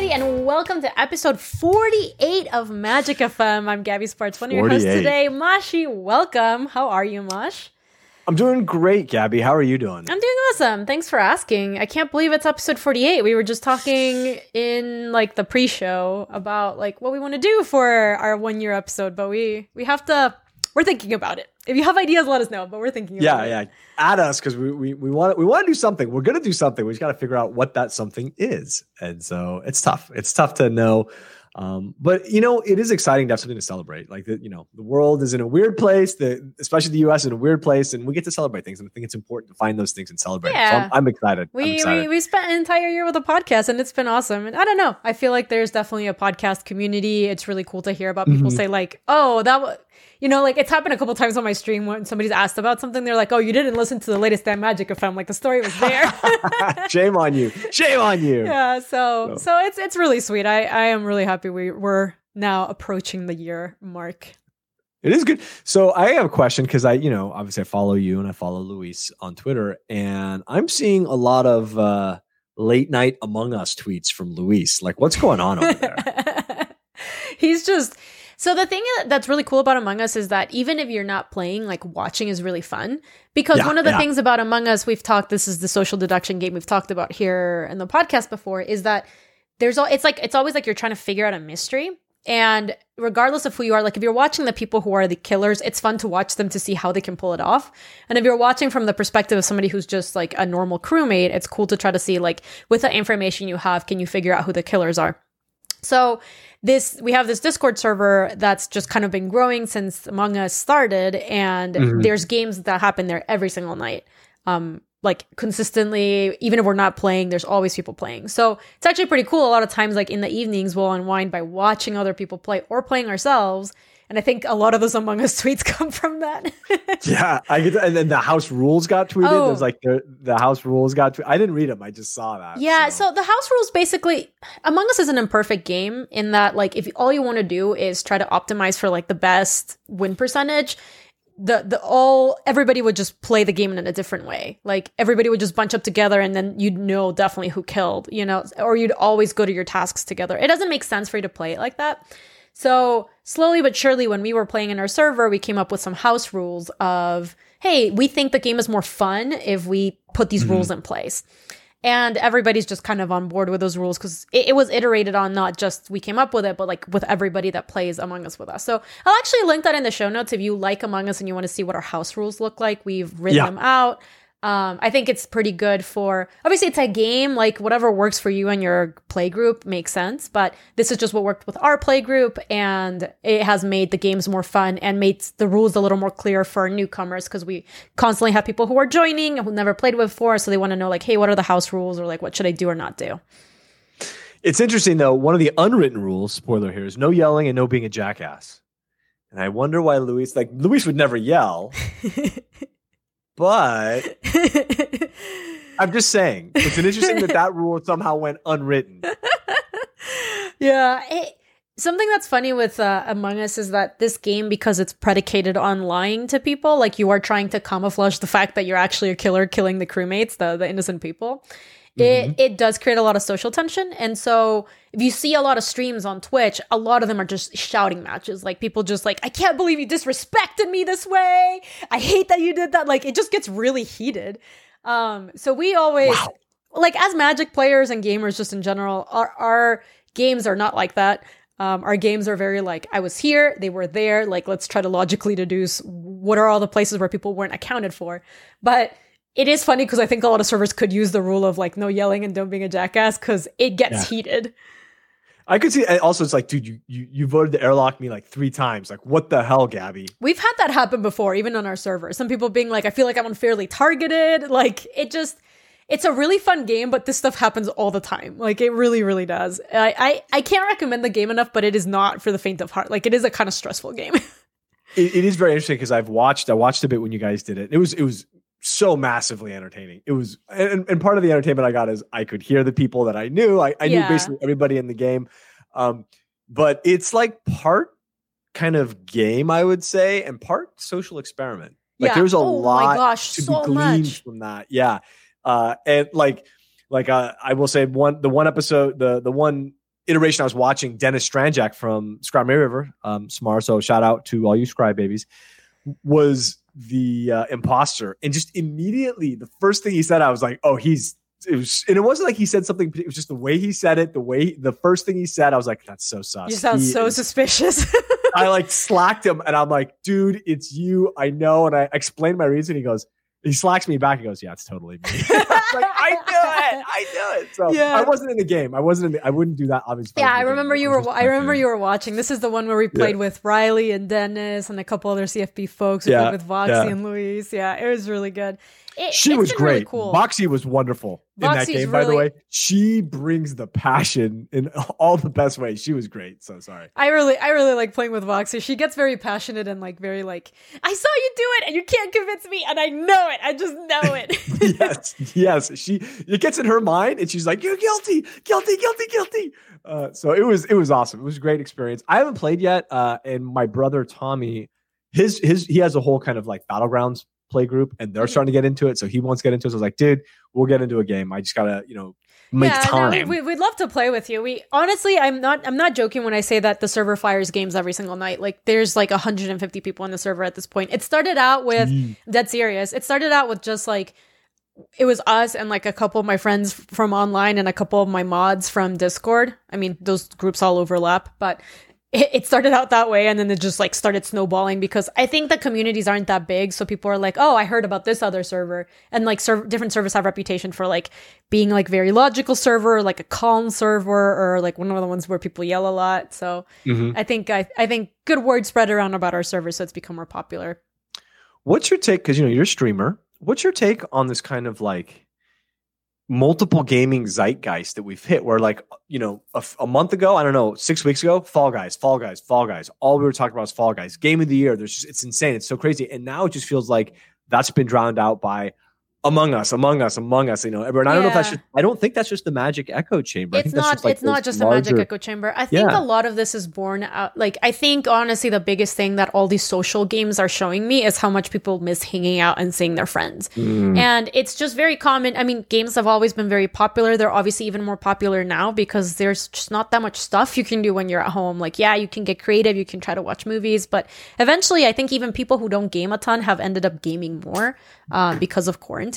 and welcome to episode 48 of Magic FM. I'm Gabby Sparks, one of your hosts today. Mashi, welcome. How are you, Mash? I'm doing great, Gabby. How are you doing? I'm doing awesome. Thanks for asking. I can't believe it's episode 48. We were just talking in like the pre-show about like what we want to do for our 1 year episode, but we're thinking about it. If you have ideas, let us know, but we're thinking about it. Yeah. Add us because we want to do something. We're going to do something. We just got to figure out what that something is. And so it's tough. It's tough to know. But it is exciting to have something to celebrate. Like the world is in a weird place, especially the US is in a weird place, and we get to celebrate things. And I think it's important to find those things and celebrate. Yeah. So I'm excited. We spent an entire year with a podcast and it's been awesome. And I don't know. I feel like there's definitely a podcast community. It's really cool to hear about people say like, oh, that was, like it's happened a couple times on my stream when somebody's asked about something. They're like, oh, you didn't listen to the latest Damn Magic FM. Like the story was there. Shame on you. Shame on you. Yeah. So it's really sweet. I am really happy we're now approaching the year mark. It is good. So I have a question because obviously I follow you and I follow Luis on Twitter, and I'm seeing a lot of late night Among Us tweets from Luis. Like, what's going on over there? So the thing that's really cool about Among Us is that even if you're not playing, like watching is really fun. Because one of the things about Among Us, this is the social deduction game we've talked about here in the podcast before, is that it's always like you're trying to figure out a mystery. And regardless of who you are, like if you're watching the people who are the killers, it's fun to watch them to see how they can pull it off. And if you're watching from the perspective of somebody who's just like a normal crewmate, it's cool to try to see like with the information you have, can you figure out who the killers are? So we have this Discord server that's just kind of been growing since Among Us started, and there's games that happen there every single night. Like consistently, even if we're not playing, there's always people playing. So it's actually pretty cool. A lot of times, like in the evenings, we'll unwind by watching other people play or playing ourselves. And I think a lot of those Among Us tweets come from that. Yeah, I get that. And then the house rules got tweeted. Oh. There's like the house rules got tweeted. I didn't read them. I just saw that. Yeah, so the house rules basically, Among Us is an imperfect game in that like if all you want to do is try to optimize for like the best win percentage, everybody would just play the game in a different way. Like everybody would just bunch up together and then you'd know definitely who killed, or you'd always go to your tasks together. It doesn't make sense for you to play it like that. So slowly but surely, when we were playing in our server, we came up with some house rules of, hey, we think the game is more fun if we put these rules in place. And everybody's just kind of on board with those rules because it was iterated on, not just we came up with it, but like with everybody that plays Among Us with us. So I'll actually link that in the show notes if you like Among Us and you want to see what our house rules look like. We've written them out. I think it's pretty good obviously it's a game, like whatever works for you and your play group makes sense, but this is just what worked with our play group, and it has made the games more fun and made the rules a little more clear for newcomers because we constantly have people who are joining and who never played before, so they want to know like, hey, what are the house rules, or like what should I do or not do? It's interesting though, one of the unwritten rules, spoiler here, is no yelling and no being a jackass. And I wonder why Luis would never yell. But I'm just saying, it's an interesting that rule somehow went unwritten. Yeah. Something that's funny with Among Us is that this game, because it's predicated on lying to people, like you are trying to camouflage the fact that you're actually a killer killing the crewmates, the innocent people. It does create a lot of social tension. And so if you see a lot of streams on Twitch, a lot of them are just shouting matches. Like people just like, I can't believe you disrespected me this way. I hate that you did that. Like it just gets really heated. So we always, like as Magic players and gamers just in general, our games are not like that. Our games are very like, I was here, they were there. Like, let's try to logically deduce what are all the places where people weren't accounted for. But it is funny because I think a lot of servers could use the rule of like no yelling and don't being a jackass because it gets heated. I could see. Also, it's like, dude, you voted to airlock me like 3 times. Like, what the hell, Gabby? We've had that happen before, even on our server. Some people being like, I feel like I'm unfairly targeted. Like, it's a really fun game, but this stuff happens all the time. Like, it really, really does. I can't recommend the game enough, but it is not for the faint of heart. Like, it is a kind of stressful game. It is very interesting because I watched a bit when you guys did it. It was so massively entertaining. It was, and part of the entertainment I got is I could hear the people that I knew. I knew basically everybody in the game. But it's like part kind of game, I would say, and part social experiment. Like there's a lot to be gleaned from that. Yeah. And I will say the one episode, the one iteration I was watching, Dennis Stranjak from Scry May River, Smar. So shout out to all you Scry babies, was the imposter. And just immediately, the first thing he said, I was like, oh, and it wasn't like he said something. It was just the way he said it. The first thing he said, I was like, that's so sus. You sound suspicious. I like slacked him and I'm like, dude, it's you. I know. And I explained my reason. He slacks me back. He goes, yeah, it's totally me. Like, I knew it. So yeah. I wasn't in the game. I wouldn't do that, obviously. Yeah, I remember you were watching. This is the one where we played with Riley and Dennis and a couple other CFB folks. We played with Voxy and Luis. Yeah, it was really good. She was great. Really cool. Voxy was wonderful in that game, by the way. She brings the passion in all the best ways. She was great. So sorry. I really like playing with Voxy. She gets very passionate and like very like, I saw you do it and you can't convince me and I know it. I just know it. Yes. It gets in her mind and she's like, you're guilty. So it was awesome. It was a great experience. I haven't played yet. And my brother Tommy, he has a whole kind of like Battlegrounds play group and they're starting to get into it, so he wants to get into it. So I was like, dude, we'll get into a game. I just gotta make time. No, we'd love to play with you. We honestly, I'm not joking when I say that the server fires games every single night. Like there's like 150 people on the server at this point. It started out with dead serious. It started out with just like it was us and like a couple of my friends from online and a couple of my mods from Discord. I mean, those groups all overlap, but it started out that way and then it just like started snowballing because I think the communities aren't that big. So people are like, oh, I heard about this other server. And like different servers have reputation for like being like very logical server, like a calm server, or like one of the ones where people yell a lot. So I think good word spread around about our server. So it's become more popular. What's your take? Because you're a streamer. What's your take on this kind of like multiple gaming zeitgeist that we've hit where like, a month ago, I don't know, 6 weeks ago, Fall Guys. All we were talking about is Fall Guys. Game of the year. It's insane. It's so crazy. And now it just feels like that's been drowned out by Among Us. And I don't know if I don't think that's just the Magic Echo Chamber. It's not just the Magic Echo Chamber. I think a lot of this is born out. Like, I think honestly, the biggest thing that all these social games are showing me is how much people miss hanging out and seeing their friends. And it's just very common. I mean, games have always been very popular. They're obviously even more popular now because there's just not that much stuff you can do when you're at home. Like, yeah, you can get creative. You can try to watch movies, but eventually I think even people who don't game a ton have ended up gaming more because of quarantine.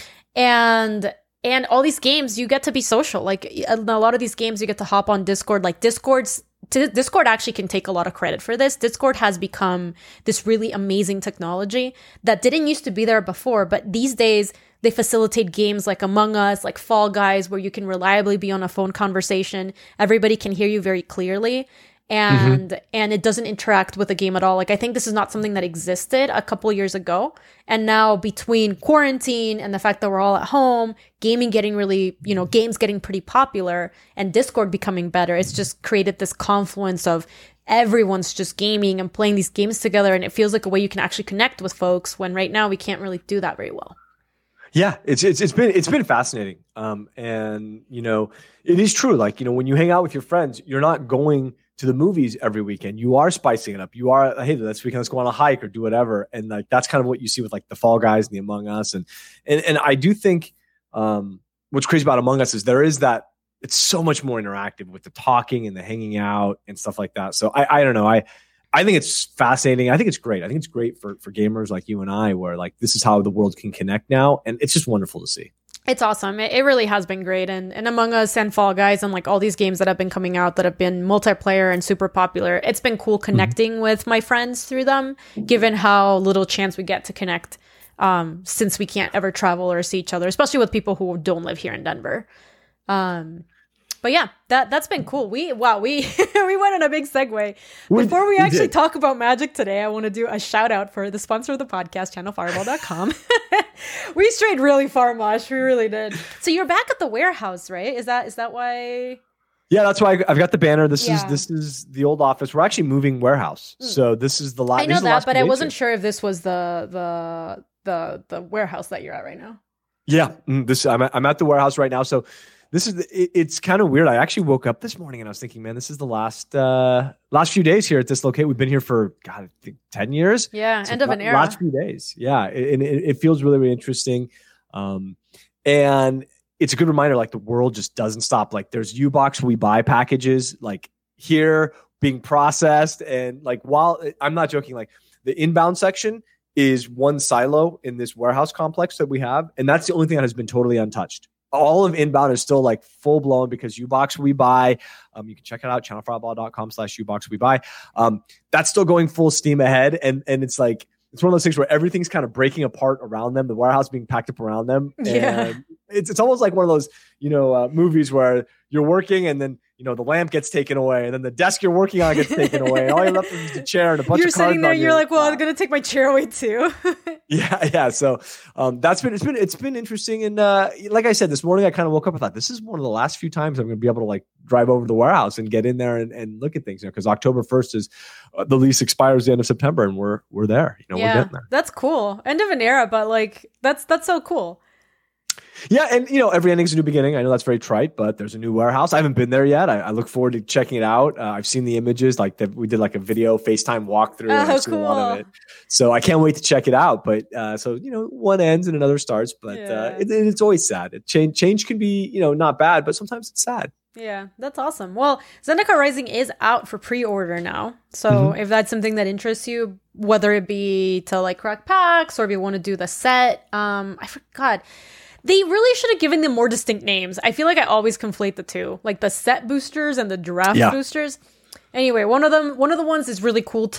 And all these games, you get to be social. Like a lot of these games, you get to hop on Discord. Like Discord actually can take a lot of credit for this. Discord has become this really amazing technology that didn't used to be there before, but these days they facilitate games like Among Us, like Fall Guys, where you can reliably be on a phone conversation. Everybody can hear you very clearly. And it doesn't interact with the game at all. Like, I think this is not something that existed a couple years ago. And now between quarantine and the fact that we're all at home, gaming getting really, games getting pretty popular and Discord becoming better, it's just created this confluence of everyone's just gaming and playing these games together. And it feels like a way you can actually connect with folks when right now we can't really do that very well. Yeah, it's been fascinating. And it is true. Like, when you hang out with your friends, you're not going to the movies every weekend. You are spicing it up. You are, hey, this weekend let's go on a hike or do whatever. And like that's kind of what you see with like the Fall Guys and the Among Us. And I do think what's crazy about Among Us is there is that it's so much more interactive with the talking and the hanging out and stuff like that. So I don't know. I think it's fascinating. I think it's great. I think it's great for gamers like you and I, where like this is how the world can connect now. And it's just wonderful to see. It's awesome. It really has been great. And Among Us and Fall Guys and like all these games that have been coming out that have been multiplayer and super popular, it's been cool connecting with my friends through them, given how little chance we get to connect since we can't ever travel or see each other, especially with people who don't live here in Denver. But yeah, that's been cool. We went on a big segue. Before we actually talk about Magic today, I want to do a shout out for the sponsor of the podcast, channelfireball.com. We strayed really far, Mosh. We really did. So you're back at the warehouse, right? Is that why? Yeah, that's why I've got the banner. This is the old office. We're actually moving warehouse. So this is the last. I know that, but I wasn't sure if this was the warehouse that you're at right now. Yeah, I'm at the warehouse right now. So this is it's kind of weird. I actually woke up this morning and I was thinking, man, this is the last few days here at this location. We've been here for I think 10 years. Yeah, so end of an era. Last few days. Yeah, and it feels really, really interesting. And it's a good reminder, like the world just doesn't stop. Like there's U-Box We Buy packages like here being processed. And like, while I'm not joking, like the inbound section is one silo in this warehouse complex that we have. And that's the only thing that has been totally untouched. All of inbound is still like full blown because U-Box We Buy. You can check it out, channelfireball.com/U-Box We Buy. That's still going full steam ahead. And it's like, it's one of those things where everything's kind of breaking apart around them, the warehouse being packed up around them. Yeah. And it's almost like one of those, movies where you're working and then, the lamp gets taken away and then the desk you're working on gets taken away. And all you're left with is a chair and a bunch of cards. You're sitting there, you're like, well, I'm going to take my chair away too. Yeah. So it's been interesting. And like I said, this morning I kind of woke up and thought, this is one of the last few times I'm going to be able to like drive over to the warehouse and get in there and look at things, because October 1st is the lease expires the end of September and we're there. We're getting there. That's cool. End of an era, but like that's so cool. Yeah, and every ending's a new beginning. I know that's very trite, but there's a new warehouse. I haven't been there yet. I look forward to checking it out. I've seen the images, like we did like a video FaceTime walkthrough. And I've seen a lot of it, so I can't wait to check it out. But one ends and another starts. But it's always sad. Change can be not bad, but sometimes it's sad. Yeah, that's awesome. Well, Zendikar Rising is out for pre-order now. So if that's something that interests you, whether it be to like crack packs or if you want to do the set, I forgot. They really should have given them more distinct names. I feel like I always conflate the two, like the set boosters and the draft boosters. Anyway, one of the ones is really cool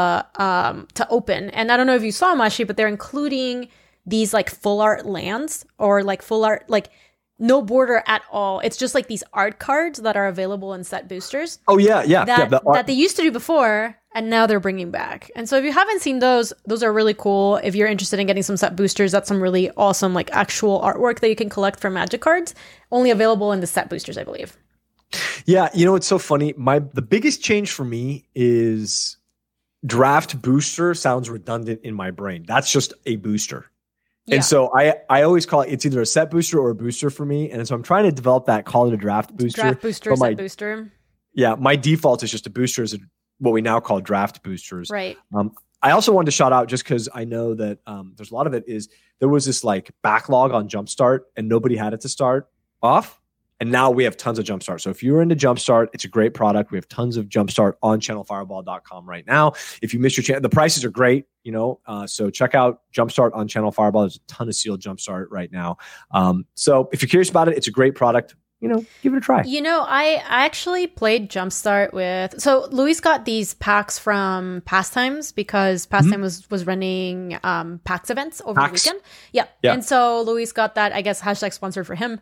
to open. And I don't know if you saw, Mashi, but they're including these like full art lands or like full art, like no border at all. It's just like these art cards that are available in set boosters. Oh yeah. That they used to do before, and now they're bringing back. And so if you haven't seen those are really cool. If you're interested in getting some set boosters, that's some really awesome like actual artwork that you can collect from Magic cards. Only available in the set boosters, I believe. Yeah, it's so funny. The biggest change for me is draft booster sounds redundant in my brain. That's just a booster. Yeah. And so I always call it's either a set booster or a booster for me. And so I'm trying to develop that, call it a draft booster. Draft booster, set booster. Yeah, my default is just a booster, is what we now call draft boosters. Right. I also wanted to shout out, just because I know that there's a lot of it, is there was this like backlog on Jumpstart and nobody had it to start off. And now we have tons of Jumpstart. So if you're into Jumpstart, it's a great product. We have tons of Jumpstart on channelfireball.com right now. If you missed your chance, the prices are great, so check out Jumpstart on Channel Fireball. There's a ton of sealed Jumpstart right now. So if you're curious about it, it's a great product. Give it a try. I actually played Jumpstart with... So Luis got these packs from Pastimes because Pastime was running PAX events over the weekend. Yeah. And so Luis got that, I guess, # sponsored for him.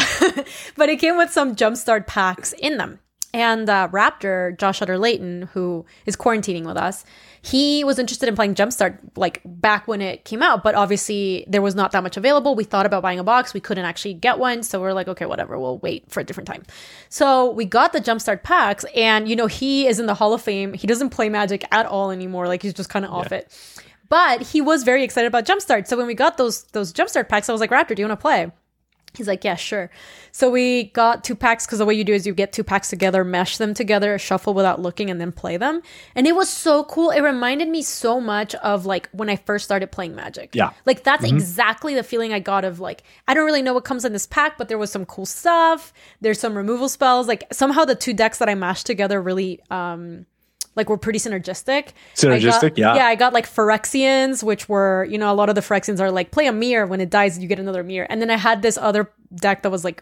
But it came with some Jumpstart packs in them. And Raptor, Josh Utter-Layton, who is quarantining with us, he was interested in playing Jumpstart like back when it came out, but obviously there was not that much available. We thought about buying a box. We couldn't actually get one. So we're like, okay, whatever. We'll wait for a different time. So we got the Jumpstart packs, and, he is in the Hall of Fame. He doesn't play Magic at all anymore. Like, he's just kind of off it. But he was very excited about Jumpstart. So when we got those Jumpstart packs, I was like, Raptor, do you want to play? He's like, yeah, sure. So we got 2 packs, because the way you do is you get 2 packs together, mesh them together, shuffle without looking, and then play them. And it was so cool. It reminded me so much of like when I first started playing Magic. Yeah. Like that's exactly the feeling I got of like, I don't really know what comes in this pack, but there was some cool stuff. There's some removal spells. Like somehow the 2 decks that I mashed together really... like we're pretty synergistic. Yeah. I got like Phyrexians, which were, a lot of the Phyrexians are like, play a mirror. When it dies, you get another mirror. And then I had this other deck that was like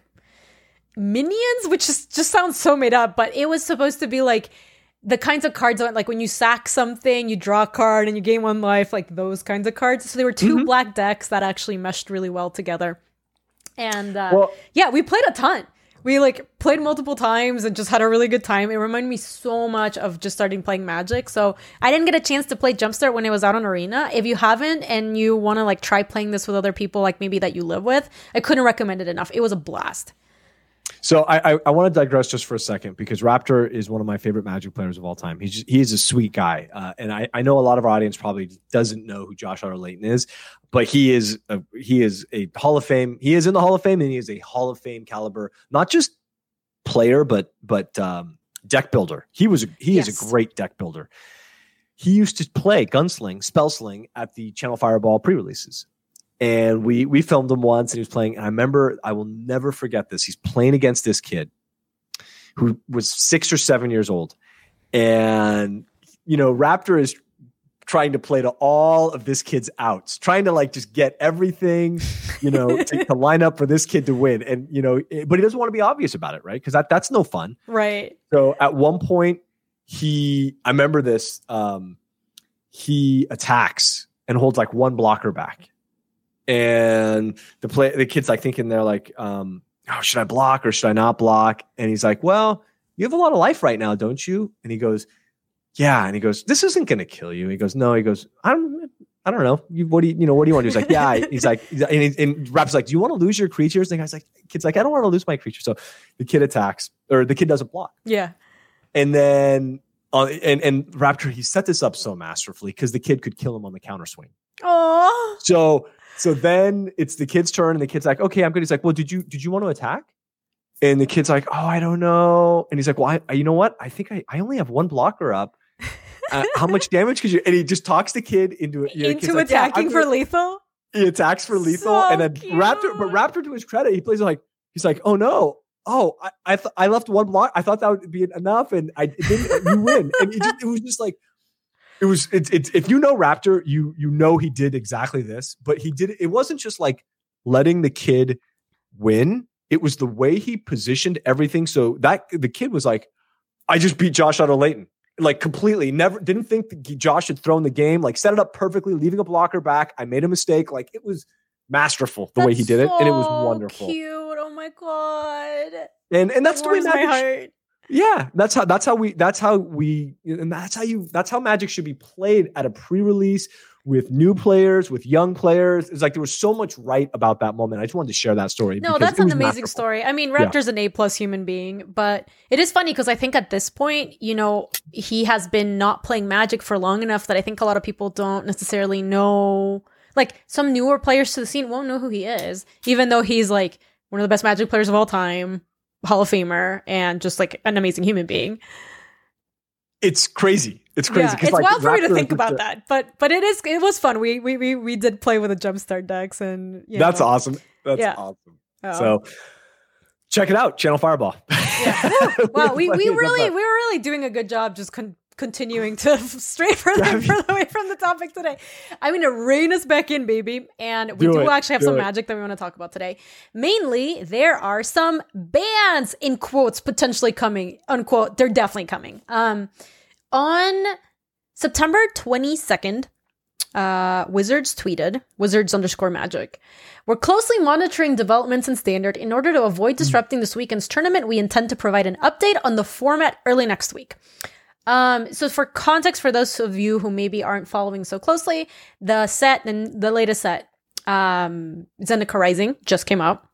minions, which just sounds so made up. But it was supposed to be like the kinds of cards that, like when you sack something, you draw a card and you gain 1 life, like those kinds of cards. So there were 2 black decks that actually meshed really well together. And we played a ton. We like played multiple times and just had a really good time. It reminded me so much of just starting playing Magic. So I didn't get a chance to play Jumpstart when it was out on Arena. If you haven't and you want to like try playing this with other people, like maybe that you live with, I couldn't recommend it enough. It was a blast. So I want to digress just for a second, because Raptor is one of my favorite Magic players of all time. He is a sweet guy. And I know a lot of our audience probably doesn't know who Josh Utter-Layton is, but he is a Hall of Fame. He is in the Hall of Fame, and he is a Hall of Fame caliber, not just player, but deck builder. He is a great deck builder. He used to play Gunsling, Spellsling at the Channel Fireball pre-releases. And we filmed him once, and he was playing. And I remember, I will never forget this. He's playing against this kid who was 6 or 7 years old. And, Raptor is trying to play to all of this kid's outs, trying to like just get everything, to line up for this kid to win. And, but he doesn't want to be obvious about it, right? Because that's no fun. Right. So at one point, I remember this, he attacks and holds like one blocker back. And the kid's like thinking, they're like, should I block or should I not block? And he's like, well, you have a lot of life right now, don't you? And he goes, yeah. And he goes, this isn't going to kill you. He goes, no. He goes, I don't know. What do you want to do? He's like, yeah. He's like, and Rap's like, do you want to lose your creatures? And the guy's like, kid's like, I don't want to lose my creature. So the kid attacks, or the kid doesn't block. Yeah. And then, and Raptor, he set this up so masterfully because the kid could kill him on the counter swing. Oh. So then it's the kid's turn, and the kid's like, okay, I'm good. He's like, well, did you want to attack? And the kid's like, oh, I don't know. And he's like, well, you know what? I think I only have one blocker up. How much damage could you? And he just talks the kid into attacking for lethal. He attacks for lethal, so and then cute. Raptor, to his credit, he plays like, he's like, oh no. Oh, I left one block. I thought that would be enough, and I didn't. You win, and it was just like, it's if you know Raptor, you know he did exactly this, but he did it. It wasn't just like letting the kid win. It was the way he positioned everything. So that the kid was like, I just beat Josh Otto-Layton, like completely. Never didn't think that Josh had thrown the game. Like set it up perfectly, leaving a blocker back. I made a mistake. Like it was masterful the way he did it, and it was wonderful. Cute. Oh my god. And that's the way my heart. Yeah, that's how Magic should be played at a pre-release with new players, with young players. It's like there was so much right about that moment. I just wanted to share that story. No, that's an amazing story. I mean, Raptor's an A+ human being, but it is funny because I think at this point, he has been not playing Magic for long enough that I think a lot of people don't necessarily know. Like some newer players to the scene won't know who he is, even though he's like one of the best Magic players of all time, Hall of Famer, and just like an amazing human being. It's crazy. It's crazy. Yeah, it's wild for me to think about that, but it was fun. We did play with the Jumpstart decks, and that's awesome. That's awesome. So check it out, Channel Fireball. Yeah. Wow, we were really doing a good job just continuing to stray further away from the topic today. I'm going to rein us back in, baby. And we do actually have some Magic that we want to talk about today. Mainly, there are some bans, in quotes, potentially coming, unquote. They're definitely coming. On September 22nd, Wizards tweeted, Wizards_Magic. We're closely monitoring developments in Standard. In order to avoid disrupting this weekend's tournament, we intend to provide an update on the format early next week. So for context, for those of you who maybe aren't following so closely, the latest set, Zendikar Rising just came out.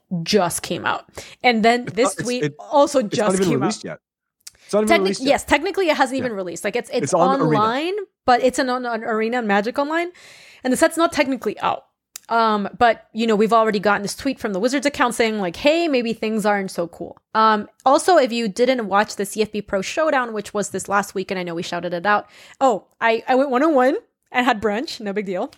And then this tweet also just came out. Yet. It's not even released yet. Yes, technically it hasn't even released. Like it's online, but it's on Arena and Magic Online, and the set's not technically out. But we've already gotten this tweet from the Wizards account saying like, hey, maybe things aren't so cool. Also, if you didn't watch the CFB Pro Showdown, which was this last week, and I know we shouted it out. Oh, I went 1-on-1 and had brunch. No big deal.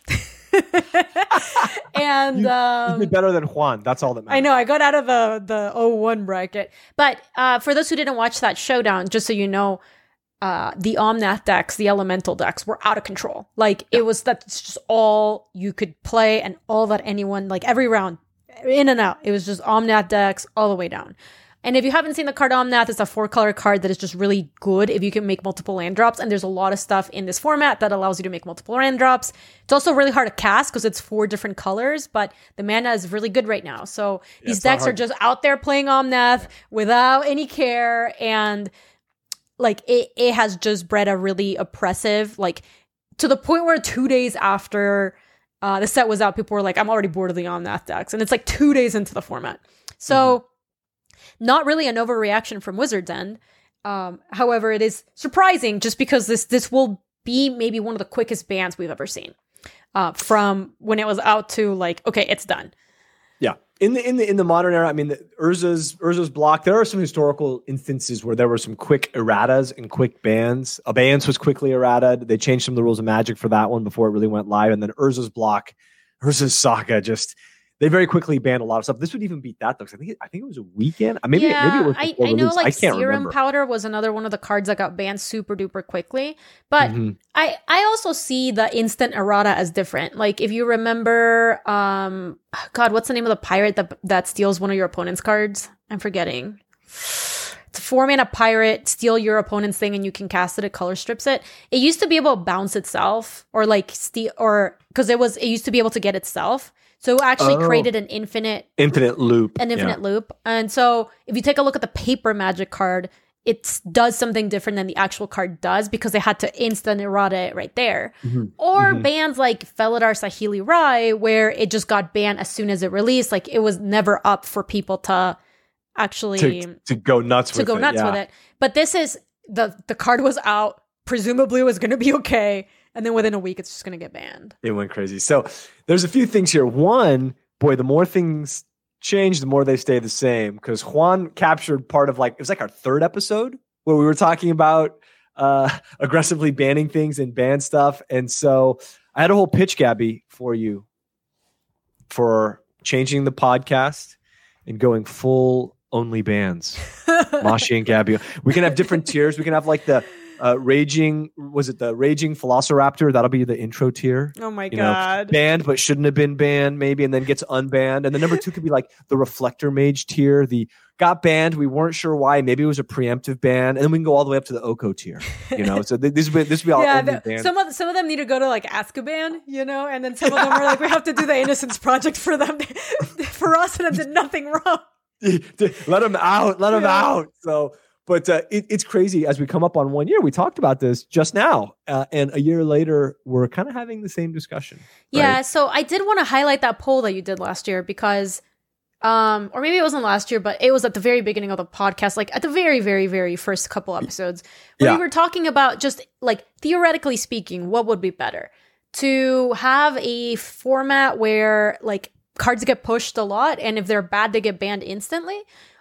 And you did better than Juan. That's all that matters. I know. I got out of the 0-1 bracket. But for those who didn't watch that showdown, just so you know, the Omnath decks, the elemental decks were out of control. Like that's just all you could play, and all that anyone, like every round, in and out. It was just Omnath decks all the way down. And if you haven't seen the card Omnath, it's a 4-color card that is just really good if you can make multiple land drops. And there's a lot of stuff in this format that allows you to make multiple land drops. It's also really hard to cast because it's 4 different colors, but the mana is really good right now. So these decks are just out there playing Omnath without any care, and like it has just bred a really oppressive, like to the point where 2 days after the set was out, people were like, I'm already bored of the Omnath decks. And it's like 2 days into the format. So not really an overreaction from Wizards' end. However, it is surprising just because this will be maybe one of the quickest bans we've ever seen from when it was out to like, okay, it's done. Yeah. In the modern era, I mean, Urza's block. There are some historical instances where there were some quick erratas and quick bans. Abeyance was quickly errata. They changed some of the rules of Magic for that one before it really went live. And then Urza's block versus Saga. Just they very quickly banned a lot of stuff. This would even beat that though. I think it was a weekend. Maybe it was. I know like Serum Powder was another one of the cards that got banned super duper quickly. But I also see the instant errata as different. Like if you remember, God, what's the name of the pirate that steals one of your opponent's cards? I'm forgetting. It's a 4-mana pirate, steal your opponent's thing, and you can cast it. It color strips it. It used to be able to bounce itself, or like steal, or because it used to be able to get itself. So it actually created an infinite loop. Loop. And so if you take a look at the paper Magic card, it does something different than the actual card does because they had to instant errata it right there. Or bans like Felidar Saheeli Rai, where it just got banned as soon as it released. Like it was never up for people to actually to go nuts with it. But this is the card was out, presumably it was going to be okay. And then within a week, it's just going to get banned. It went crazy. So there's a few things here. One, boy, the more things change, the more they stay the same. Because Juan captured part of it was like our third episode where we were talking about aggressively banning things and ban stuff. And so I had a whole pitch, Gabby, for you for changing the podcast and going full only bans. Mashi and Gabby. We can have different tiers. We can have like the Raging Velociraptor? That'll be the intro tier. Oh my God. Banned, but shouldn't have been banned, maybe, and then gets unbanned. And the number 2 could be like the Reflector Mage tier. The got banned, we weren't sure why. Maybe it was a preemptive ban. And then we can go all the way up to the Oko tier. So this would be all banned. Some of them need to go to like Azkaban, and then some of them are like, we have to do the Innocence Project for them, for us, and did nothing wrong. Let them out. So. But it's crazy as we come up on 1 year. We talked about this just now. And a year later, we're kind of having the same discussion. Yeah. Right? So I did want to highlight that poll that you did last year because, or maybe it wasn't last year, but it was at the very beginning of the podcast, like at the very, very, very first couple episodes where we were talking about just like theoretically speaking, what would be better? To have a format where like cards get pushed a lot and if they're bad, they get banned instantly.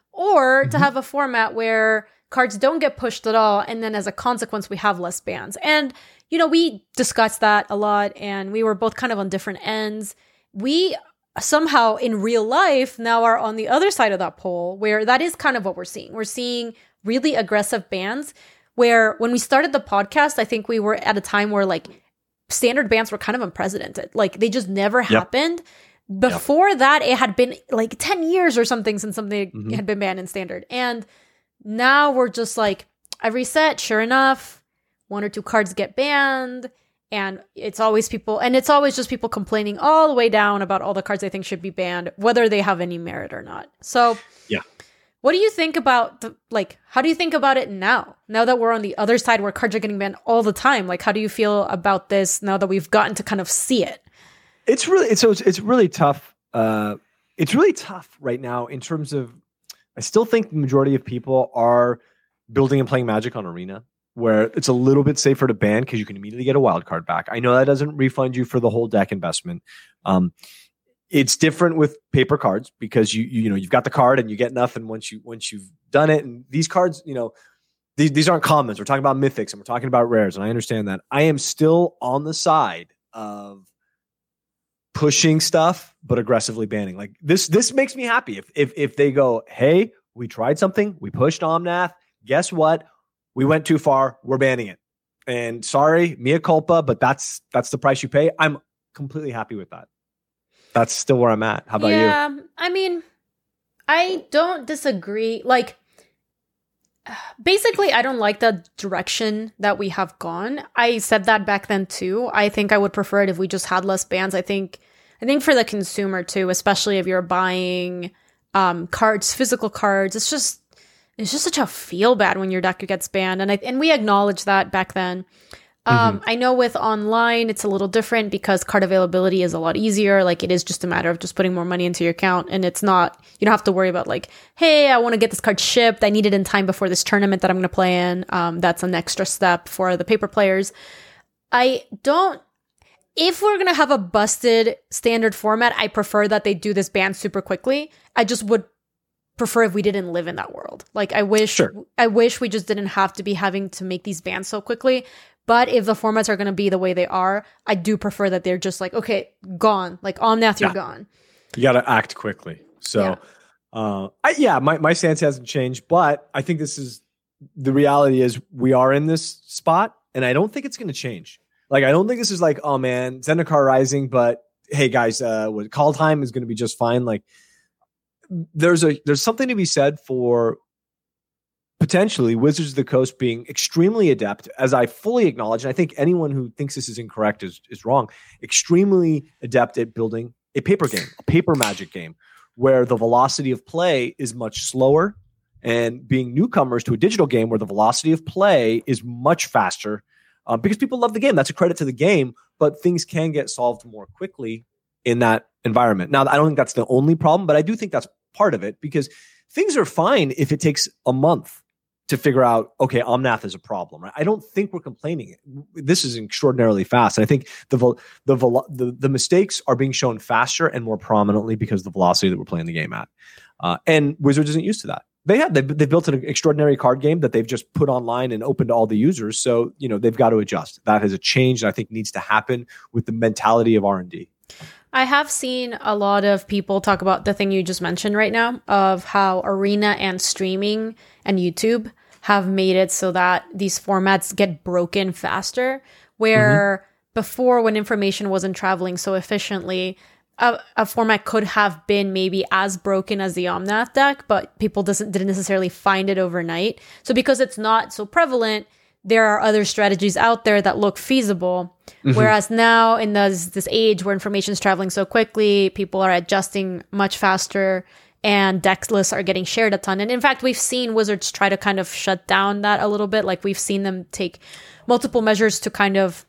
Or to have a format where cards don't get pushed at all, and then as a consequence, we have less bans. And, we discussed that a lot, and we were both kind of on different ends. We somehow, in real life, now are on the other side of that poll, where that is kind of what we're seeing. We're seeing really aggressive bans, where when we started the podcast, I think we were at a time where, like, standard bans were kind of unprecedented. Like, they just never happened. Before that, it had been like 10 years or something since something had been banned in standard. And now we're just like, I reset, sure enough, 1 or 2 cards get banned. And it's always just people complaining all the way down about all the cards they think should be banned, whether they have any merit or not. So what do you think about how do you think about it now that we're on the other side where cards are getting banned all the time? Like, how do you feel about this now that we've gotten to kind of see it? It's really tough. It's really tough right now in terms of, I still think the majority of people are building and playing Magic on Arena, where it's a little bit safer to ban because you can immediately get a wild card back. I know that doesn't refund you for the whole deck investment. It's different with paper cards because you've got the card and you get nothing once you've done it. And these cards, these aren't commons. We're talking about mythics and we're talking about rares, and I understand that. I am still on the side of pushing stuff but aggressively banning. Like this makes me happy if they go, hey, we tried something, we pushed Omnath, guess what, we went too far, we're banning it, and sorry, mea culpa, but that's the price you pay. I'm completely happy with that. That's still where I'm at. How about you? I mean, I don't disagree. Like, basically, I don't like the direction that we have gone. I said that back then too. I think I would prefer it if we just had less bans. I think for the consumer too, especially if you're buying cards, physical cards, it's just such a feel bad when your deck gets banned. And we acknowledged that back then. I know with online, it's a little different because card availability is a lot easier. Like, it is just a matter of just putting more money into your account. And it's not, you don't have to worry about like, hey, I want to get this card shipped. I need it in time before this tournament that I'm going to play in. That's an extra step for the paper players. If we're going to have a busted standard format, I prefer that they do this ban super quickly. I just would prefer if we didn't live in that world. Like I wish we just didn't have to be having to make these bans so quickly. But if the formats are going to be the way they are, I do prefer that they're just like, okay, gone. Like Omnath, you're gone. You got to act quickly. So, my stance hasn't changed, but I think the reality is we are in this spot, and I don't think it's going to change. Like, I don't think this is like, oh man, Zendikar Rising, but hey guys, Kaldheim is going to be just fine. Like, there's something to be said for potentially Wizards of the Coast being extremely adept, as I fully acknowledge, and I think anyone who thinks this is incorrect is wrong, extremely adept at building a paper game, a paper Magic game, where the velocity of play is much slower, and being newcomers to a digital game where the velocity of play is much faster, because people love the game. That's a credit to the game, but things can get solved more quickly in that environment. Now, I don't think that's the only problem, but I do think that's part of it, because things are fine if it takes a month to figure out, okay, Omnath is a problem, right? I don't think we're complaining. This is extraordinarily fast. And I think the mistakes are being shown faster and more prominently because of the velocity that we're playing the game at. And Wizards isn't used to that. They've built an extraordinary card game that they've just put online and open to all the users. So, they've got to adjust. That has a change that I think needs to happen with the mentality of R&D. I have seen a lot of people talk about the thing you just mentioned right now of how Arena and streaming and YouTube have made it so that these formats get broken faster, where before, when information wasn't traveling so efficiently, a format could have been maybe as broken as the Omnath deck, but people didn't necessarily find it overnight. So because it's not so prevalent, there are other strategies out there that look feasible. Whereas now in this age where information is traveling so quickly, people are adjusting much faster and deck lists are getting shared a ton. And in fact, we've seen Wizards try to kind of shut down that a little bit. Like we've seen them take multiple measures to kind of,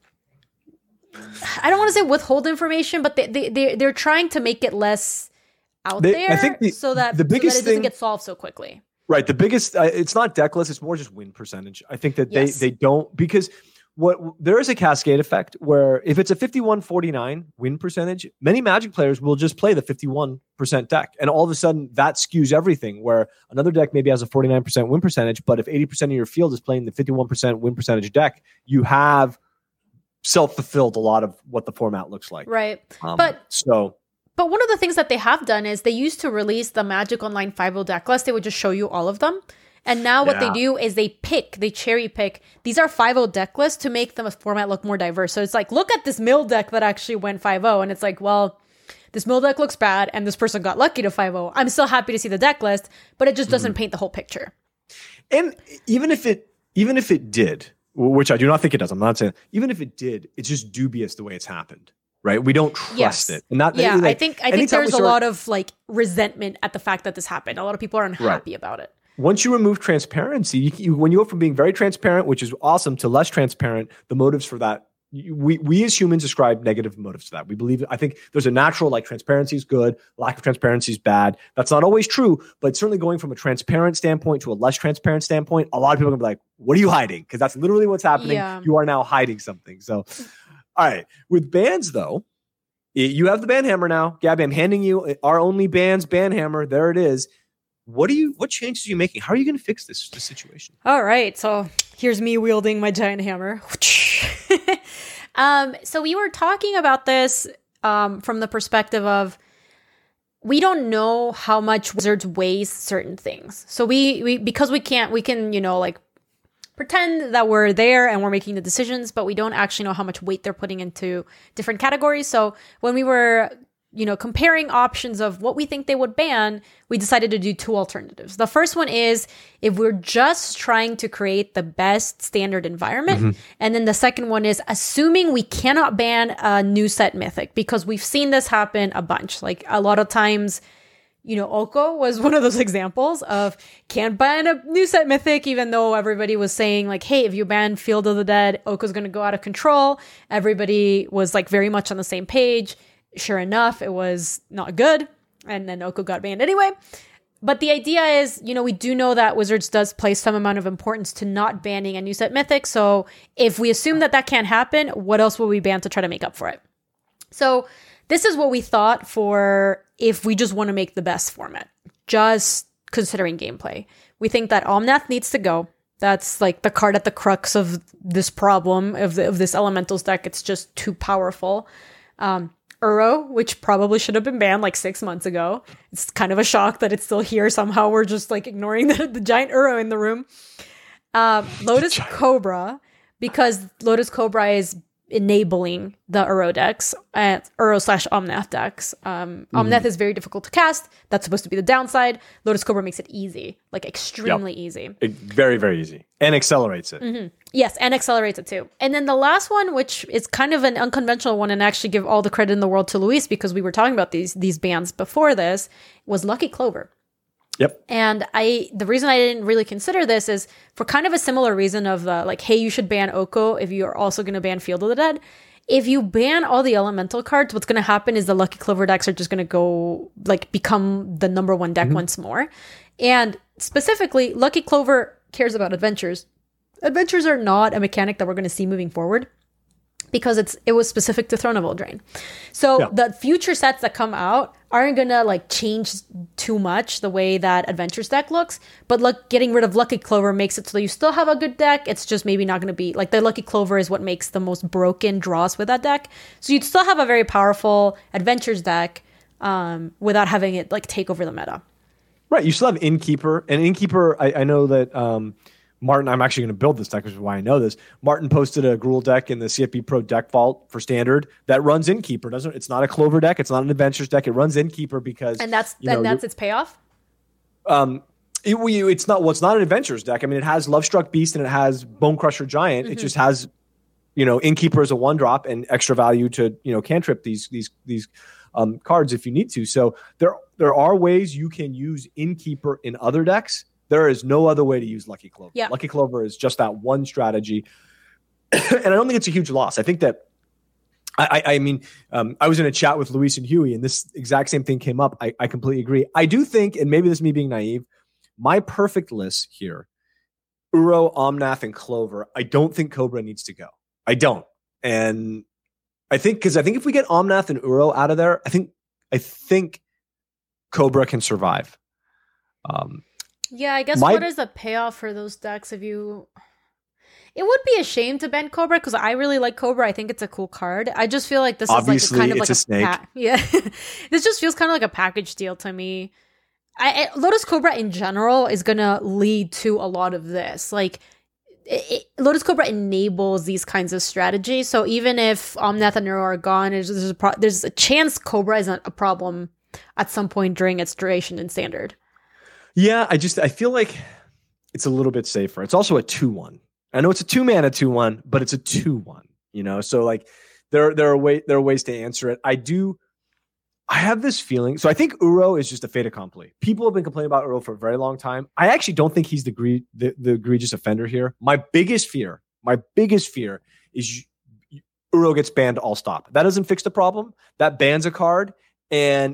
I don't want to say withhold information, but they're trying to make it less out there, I think so that it doesn't get solved so quickly. Right. The biggest, it's not deck list, it's more just win percentage. I think that they don't, because there is a cascade effect where if it's a 51-49 win percentage, many Magic players will just play the 51% deck. And all of a sudden that skews everything, where another deck maybe has a 49% win percentage, but if 80% of your field is playing the 51% win percentage deck, you have self-fulfilled a lot of what the format looks like. Right. But one of the things that they have done is they used to release the Magic Online 5.0 deck list. They would just show you all of them. And now what they do is they cherry pick. These are 5.0 deck lists to make the format look more diverse. So it's like, look at this mill deck that actually went 5.0. And it's like, well, this mill deck looks bad and this person got lucky to 5.0. I'm still happy to see the deck list, but it just doesn't paint the whole picture. And even if it did, which I do not think it does, I'm not saying, even if it did, it's just dubious the way it's happened. Right, we don't trust it. And I think there's a lot of like resentment at the fact that this happened. A lot of people are unhappy about it. Once you remove transparency, when you go from being very transparent, which is awesome, to less transparent, the motives for that, we as humans ascribe negative motives to that. I think there's a natural, like, transparency is good, lack of transparency is bad. That's not always true, but certainly going from a transparent standpoint to a less transparent standpoint, a lot of people are gonna be like, what are you hiding? Because that's literally what's happening. Yeah. You are now hiding something. So all right. With bans, though, you have the ban hammer now. Gabby, I'm handing you our only bans ban hammer. There it is. What changes are you making? How are you going to fix this situation? All right. So here's me wielding my giant hammer. So we were talking about this from the perspective of, we don't know how much Wizards weighs certain things. So because we can, like, pretend that we're there and we're making the decisions, but we don't actually know how much weight they're putting into different categories. So when we were, comparing options of what we think they would ban, we decided to do two alternatives. The first one is if we're just trying to create the best standard environment. And then the second one is assuming we cannot ban a new set mythic, because we've seen this happen a bunch. Like a lot of times, Oko was one of those examples of can't ban a new set mythic, even though everybody was saying like, hey, if you ban Field of the Dead, Oko's going to go out of control. Everybody was like very much on the same page. Sure enough, it was not good. And then Oko got banned anyway. But the idea is, we do know that Wizards does place some amount of importance to not banning a new set mythic. So if we assume that can't happen, what else will we ban to try to make up for it? So this is what we thought for if we just want to make the best format. Just considering gameplay. We think that Omnath needs to go. That's like the card at the crux of this problem of this elementals deck. It's just too powerful. Uro, which probably should have been banned like 6 months ago. It's kind of a shock that it's still here. Somehow we're just like ignoring the giant Uro in the room. Lotus Cobra, because Lotus Cobra is enabling the Uro decks, Uro/Omnath decks. Omnath is very difficult to cast. That's supposed to be the downside. Lotus Cobra makes it easy, like extremely easy. Very, very easy. And accelerates it. Yes, and accelerates it too. And then the last one, which is kind of an unconventional one, and actually give all the credit in the world to Luis, because we were talking about these bans before this, was Lucky Clover. Yep. And the reason I didn't really consider this is for kind of a similar reason of like, hey, you should ban Oko if you're also going to ban Field of the Dead. If you ban all the elemental cards, what's going to happen is the Lucky Clover decks are just going to go like become the number one deck once more. And specifically, Lucky Clover cares about adventures. Adventures are not a mechanic that we're going to see moving forward, because it was specific to Throne of Eldraine. So the future sets that come out aren't gonna like change too much the way that Adventures deck looks, but getting rid of Lucky Clover makes it so that you still have a good deck. It's just maybe not gonna be like the Lucky Clover is what makes the most broken draws with that deck. So you'd still have a very powerful Adventures deck without having it like take over the meta. Right, you still have Innkeeper, and Innkeeper, I know that Martin, I'm actually going to build this deck, which is why I know this. Martin posted a Gruul deck in the CFB Pro deck vault for Standard that runs Innkeeper. It's not a Clover deck. It's not an Adventures deck. It runs Innkeeper because that's its payoff. It's not an Adventures deck. I mean, it has Lovestruck Beast and it has Bone Crusher Giant. It just has Innkeeper as a 1-drop and extra value to cantrip these cards if you need to. So there are ways you can use Innkeeper in other decks. There is no other way to use Lucky Clover. Yeah. Lucky Clover is just that one strategy. And I don't think it's a huge loss. I think that, I was in a chat with Luis and Huey, and this exact same thing came up. I completely agree. I do think, and maybe this is me being naive, my perfect list here, Uro, Omnath, and Clover, I don't think Cobra needs to go. I don't. And I think if we get Omnath and Uro out of there, I think Cobra can survive. Yeah, I guess what is the payoff for those decks if you... It would be a shame to ban Cobra because I really like Cobra. I think it's a cool card. I just feel like this Obviously, is like kind of like a snake. Yeah, this just feels kind of like a package deal to me. Lotus Cobra in general is gonna lead to a lot of this. Like, Lotus Cobra enables these kinds of strategies. So even if Omnath and Uro are gone, there's a chance Cobra isn't a problem at some point during its duration in Standard. Yeah, I feel like it's a little bit safer. It's also a 2/1. I know it's a 2-mana 2/1, but it's a 2/1. So like there are ways to answer it. I have this feeling. So I think Uro is just a fait accompli. People have been complaining about Uro for a very long time. I actually don't think he's the egregious offender here. My biggest fear is Uro gets banned all stop. That doesn't fix the problem. That bans a card, and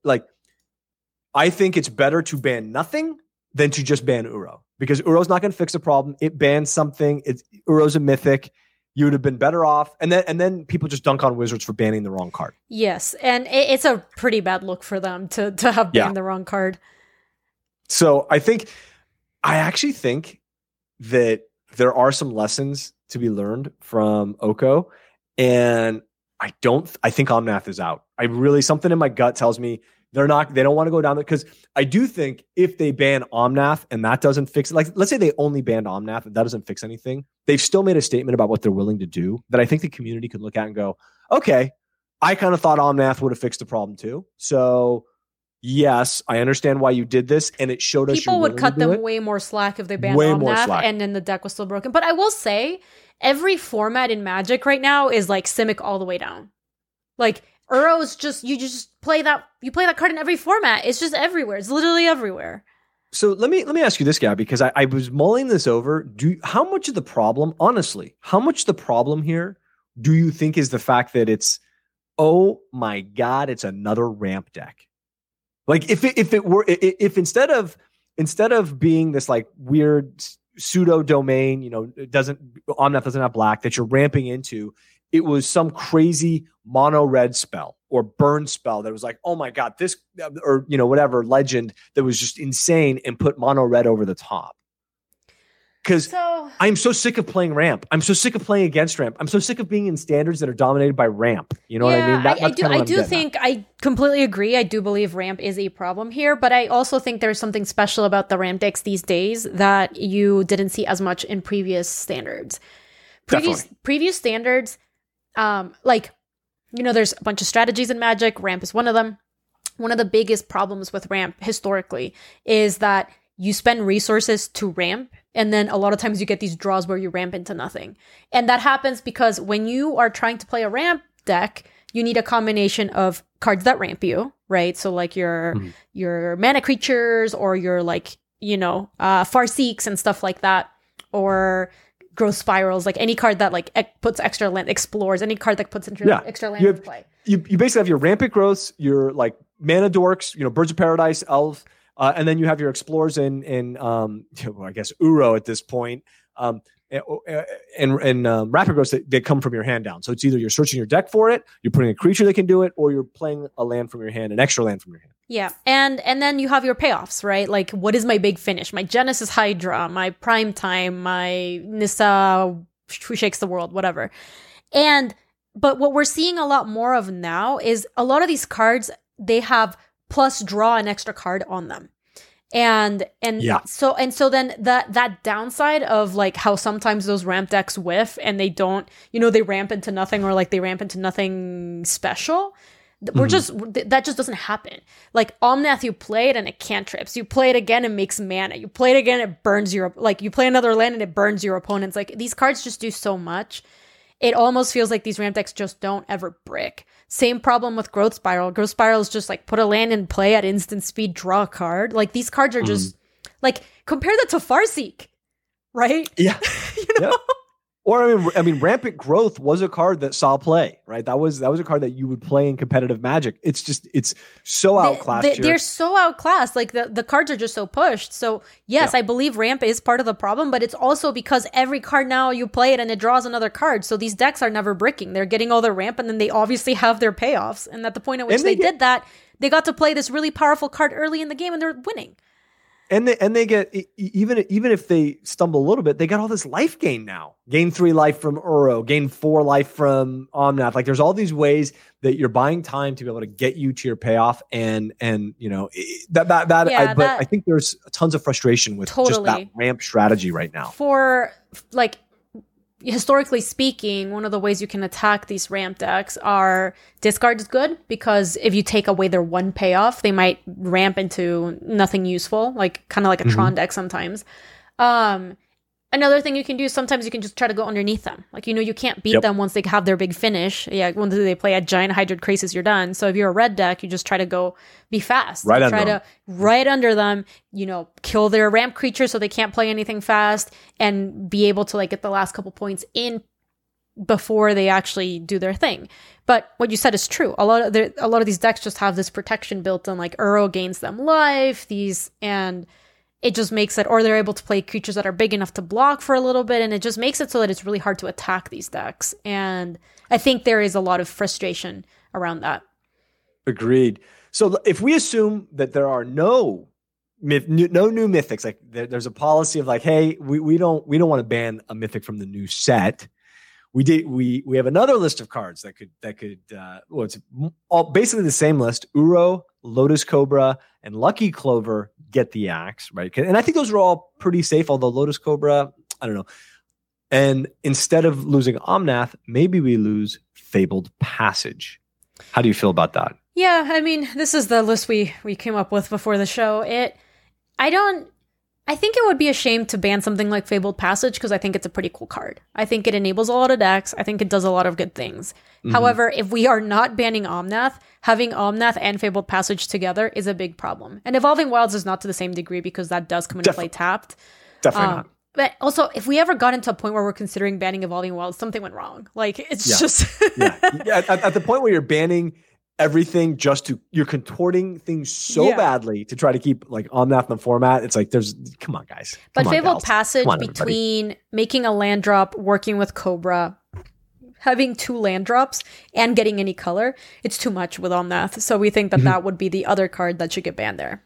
I think it's better to ban nothing than to just ban Uro, because Uro's not going to fix the problem. It bans something. Uro's a mythic. You would have been better off. And then people just dunk on Wizards for banning the wrong card. Yes, and it's a pretty bad look for them to have banned the wrong card. So I actually think that there are some lessons to be learned from Oko, and I think Omnath is out. Something in my gut tells me they don't want to go down there, because I do think if they ban Omnath and that doesn't fix it, like let's say they only banned Omnath and that doesn't fix anything, they've still made a statement about what they're willing to do that I think the community could look at and go, okay, I kind of thought Omnath would have fixed the problem too. So yes, I understand why you did this, and it showed us people would cut them way more slack if they banned Omnath and then the deck was still broken. But I will say, every format in Magic right now is like Simic all the way down. Like Uro is just you play that card in every format. It's just everywhere. It's literally everywhere. So let me ask you this, Gab, because I was mulling this over. How much of the problem here do you think is the fact that it's, oh my God, it's another ramp deck? Like if instead of being this like weird pseudo domain, Omnath doesn't have black that you're ramping into, it was some crazy mono red spell or burn spell that was like, oh my God, this, or, whatever legend that was just insane and put mono red over the top. Because I'm so sick of playing ramp. I'm so sick of playing against ramp. I'm so sick of being in standards that are dominated by ramp. You know what I mean? I completely agree. I do believe ramp is a problem here, but I also think there's something special about the ramp decks these days that you didn't see as much in previous standards. Previous standards, there's a bunch of strategies in Magic. Ramp is one of them. One of the biggest problems with ramp historically is that you spend resources to ramp, and then a lot of times you get these draws where you ramp into nothing. And that happens because when you are trying to play a ramp deck, you need a combination of cards that ramp you, right? So like your mana creatures or your Farseeks and stuff like that, or Growth Spirals, like any card that puts extra land, explores, any card that puts extra land into play. You basically have your rampant growths, your like mana dorks, Birds of Paradise, Elf, and then you have your explorers in I guess Uro at this point, and rapid growths that come from your hand down. So it's either you're searching your deck for it, you're putting a creature that can do it, or you're playing a land from your hand, an extra land from your hand. Yeah, and then you have your payoffs, right? Like, what is my big finish? My Genesis Hydra, my Prime Time, my Nissa Who Shakes the World, whatever. But what we're seeing a lot more of now is a lot of these cards, they have plus draw an extra card on them. So then that downside of like how sometimes those ramp decks whiff and they don't, they ramp into nothing, or like they ramp into nothing special. That just doesn't happen. Like Omnath, you play it and it cantrips. You play it again, it makes mana. You play it again, it burns you play another land and it burns your opponents. Like these cards just do so much. It almost feels like these ramp decks just don't ever brick. Same problem with Growth Spiral. Growth Spiral is just like put a land in play at instant speed, draw a card. Like these cards are just like, compare that to Farseek, right? Yeah. Yeah. Or I mean, Rampant Growth was a card that saw play, right? That was a card that you would play in competitive Magic. It's so outclassed. They're so outclassed. Like the cards are just so pushed. So yes, I believe ramp is part of the problem, but it's also because every card now you play it and it draws another card. So these decks are never bricking. They're getting all their ramp, and then they obviously have their payoffs. And at the point at which they did that, they got to play this really powerful card early in the game, and they're winning. And they get, even if they stumble a little bit, they got all this life gain now. Gain 3 life from Uro, gain 4 life from Omnath. Like there's all these ways that you're buying time to be able to get you to your payoff. And but I think there's tons of frustration with just that ramp strategy right now. For like, historically speaking, one of the ways you can attack these ramp decks are discard is good, because if you take away their one payoff, they might ramp into nothing useful, like kind of like a Tron deck sometimes. Another thing you can do, sometimes you can just try to go underneath them. Like, you can't beat them once they have their big finish. Yeah, when they play a giant Hydroid Krasis, you're done. So if you're a red deck, you just try to go be fast. Right under them, kill their ramp creature so they can't play anything fast, and be able to like get the last couple points in before they actually do their thing. But what you said is true. A lot of these decks just have this protection built in, like Uro gains them life, and it just makes it, or they're able to play creatures that are big enough to block for a little bit, and it just makes it so that it's really hard to attack these decks. And I think there is a lot of frustration around that. Agreed. So if we assume that there are no new mythics, like there's a policy of like, hey, we don't want to ban a mythic from the new set. We have another list of cards that could it's all basically the same list: Uro, Lotus Cobra, and Lucky Clover get the axe, right? And I think those are all pretty safe, although Lotus Cobra, I don't know. And instead of losing Omnath, maybe we lose Fabled Passage. How do you feel about that? Yeah, I mean, this is the list we came up with before the show. I think it would be a shame to ban something like Fabled Passage, because I think it's a pretty cool card. I think it enables a lot of decks. I think it does a lot of good things. However, if we are not banning Omnath, having Omnath and Fabled Passage together is a big problem. And Evolving Wilds is not to the same degree, because that does come into play tapped. Definitely not. But also, if we ever got into a point where we're considering banning Evolving Wilds, something went wrong. Like, it's just... At the point where you're banning everything, you're contorting things so badly to try to keep like Omnath in the format. It's like, come on, guys. But Fabled Passage, between making a land drop, working with Cobra, having 2 land drops and getting any color, it's too much with Omnath. So we think that that would be the other card that should get banned there.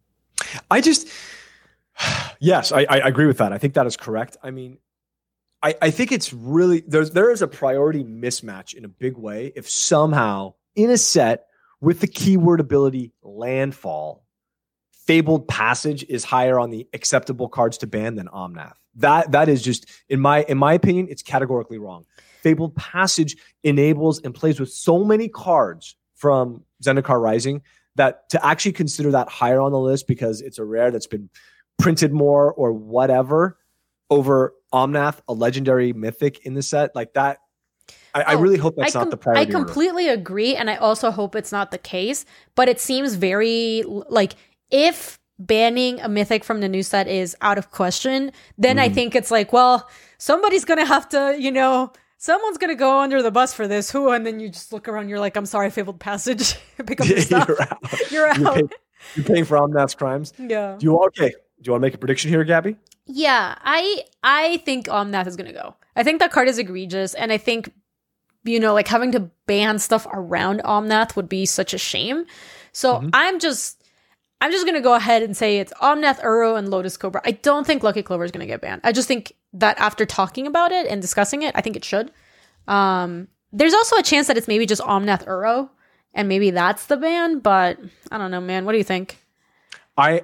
Yes, I agree with that. I think that is correct. I mean, I think it's really, there is a priority mismatch in a big way if somehow in a set with the keyword ability Landfall, Fabled Passage is higher on the acceptable cards to ban than Omnath. That is just, in my opinion, it's categorically wrong. Fabled Passage enables and plays with so many cards from Zendikar Rising that to actually consider that higher on the list because it's a rare that's been printed more or whatever over Omnath, a legendary mythic in the set, like that. I really hope that's not the priority. I completely agree, and I also hope it's not the case, but it seems very, like, if banning a mythic from the new set is out of question, then I think it's like, well, somebody's going to have to, someone's going to go under the bus for this. Who? And then you just look around, you're like, I'm sorry, Fabled Passage. Pick up your stuff. You're out. You're paying for Omnath's crimes. Yeah. Do you want to make a prediction here, Gabby? Yeah, I think Omnath is going to go. I think that card is egregious, and I think, like having to ban stuff around Omnath would be such a shame. So I'm just going to go ahead and say it's Omnath, Uro, and Lotus Cobra. I don't think Lucky Clover is going to get banned. I just think that after talking about it and discussing it, I think it should. There's also a chance that it's maybe just Omnath, Uro, and maybe that's the ban, but I don't know, man. What do you think? we're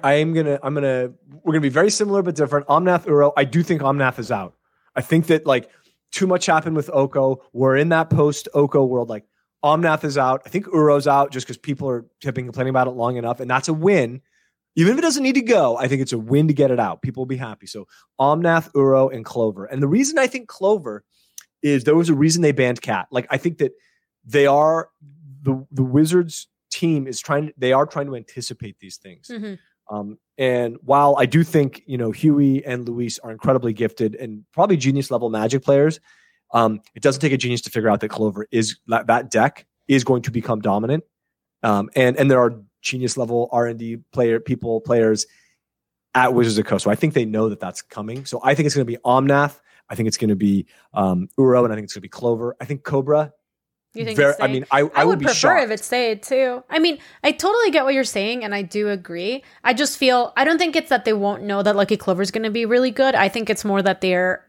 gonna be very similar but different. Omnath, Uro. I do think Omnath is out. I think that like too much happened with Oko. We're in that post Oko world. Like Omnath is out. I think Uro's out just because people have been complaining about it long enough, and that's a win. Even if it doesn't need to go, I think it's a win to get it out. People will be happy. So Omnath, Uro, and Clover. And the reason I think Clover is there was a reason they banned Cat. Like I think that they are the Wizards team is trying to anticipate these things. And while I do think, Huey and Luis are incredibly gifted and probably genius level Magic players, it doesn't take a genius to figure out that Clover is that deck is going to become dominant. And there are genius level R&D players at Wizards of the Coast. So I think they know that that's coming. So I think it's going to be Omnath. I think it's going to be Uro, and I think it's going to be Clover. I think Cobra. You think it's stayed? I would prefer shocked if it stayed too. I mean, I totally get what you're saying, and I do agree. I just feel I don't think it's that they won't know that Lucky Clover is going to be really good. I think it's more that they're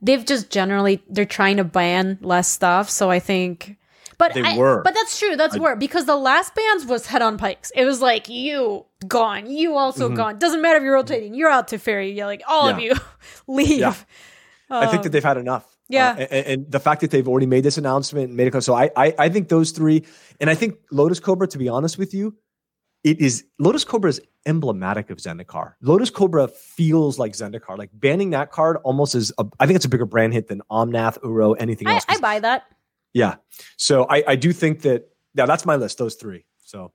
trying to ban less stuff. So I think, but that's true. Because the last bans was Head on Pikes. It was like you gone, you also gone. Doesn't matter if you're rotating. You're out to Fairy. Yeah, like all of you leave. Yeah. I think that they've had enough. Yeah. And the fact that they've already made this announcement and made it. So I think those three, and I think Lotus Cobra, to be honest with you, Lotus Cobra is emblematic of Zendikar. Lotus Cobra feels like Zendikar. Like banning that card almost I think it's a bigger brand hit than Omnath, Uro, anything else. I buy that. Yeah. So I do think that's my list, those three. So,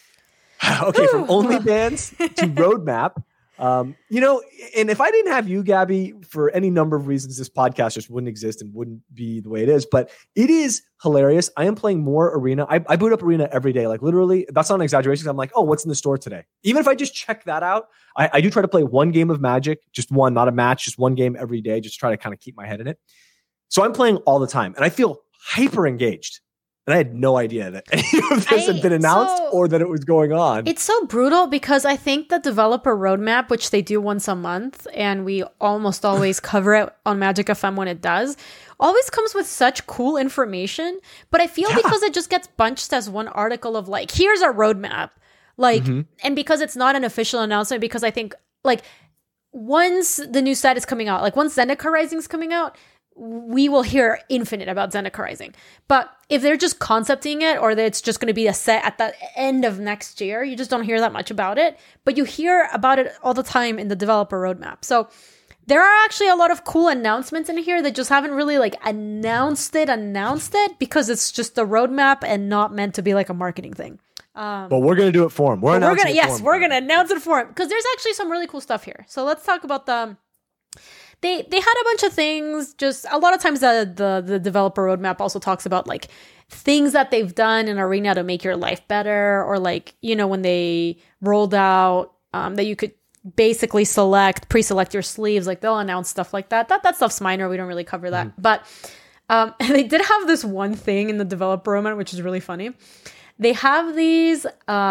okay. From only bans to roadmap. And if I didn't have you, Gabby, for any number of reasons, this podcast just wouldn't exist and wouldn't be the way it is. But it is hilarious. I am playing more Arena. I boot up Arena every day. Like literally, that's not an exaggeration. I'm like, oh, what's in the store today? Even if I just check that out, I do try to play one game of Magic, just one, not a match, just one game every day, just try to kind of keep my head in it. So I'm playing all the time, and I feel hyper engaged. And I had no idea that any of this had been announced or that it was going on. It's so brutal because I think the developer roadmap, which they do once a month, and we almost always cover it on Magic FM when it does, always comes with such cool information. But I feel because it just gets bunched as one article of like, here's our roadmap. Like, and because it's not an official announcement, because I think like once the new set is coming out, like once Zendikar Rising is coming out, we will hear infinite about Zendikar Rising. But if they're just concepting it, or that it's just going to be a set at the end of next year, you just don't hear that much about it. But you hear about it all the time in the developer roadmap. So there are actually a lot of cool announcements in here that just haven't really like announced it because it's just the roadmap and not meant to be like a marketing thing. But we're going to do it for them. We're going to announce it for them because there's actually some really cool stuff here. So let's talk about the... They had a bunch of things. Just a lot of times the developer roadmap also talks about like things that they've done in Arena to make your life better, or like, when they rolled out that you could basically pre-select your sleeves, like they'll announce stuff like that. That stuff's minor. We don't really cover that. But And they did have this one thing in the developer moment, which is really funny. They have these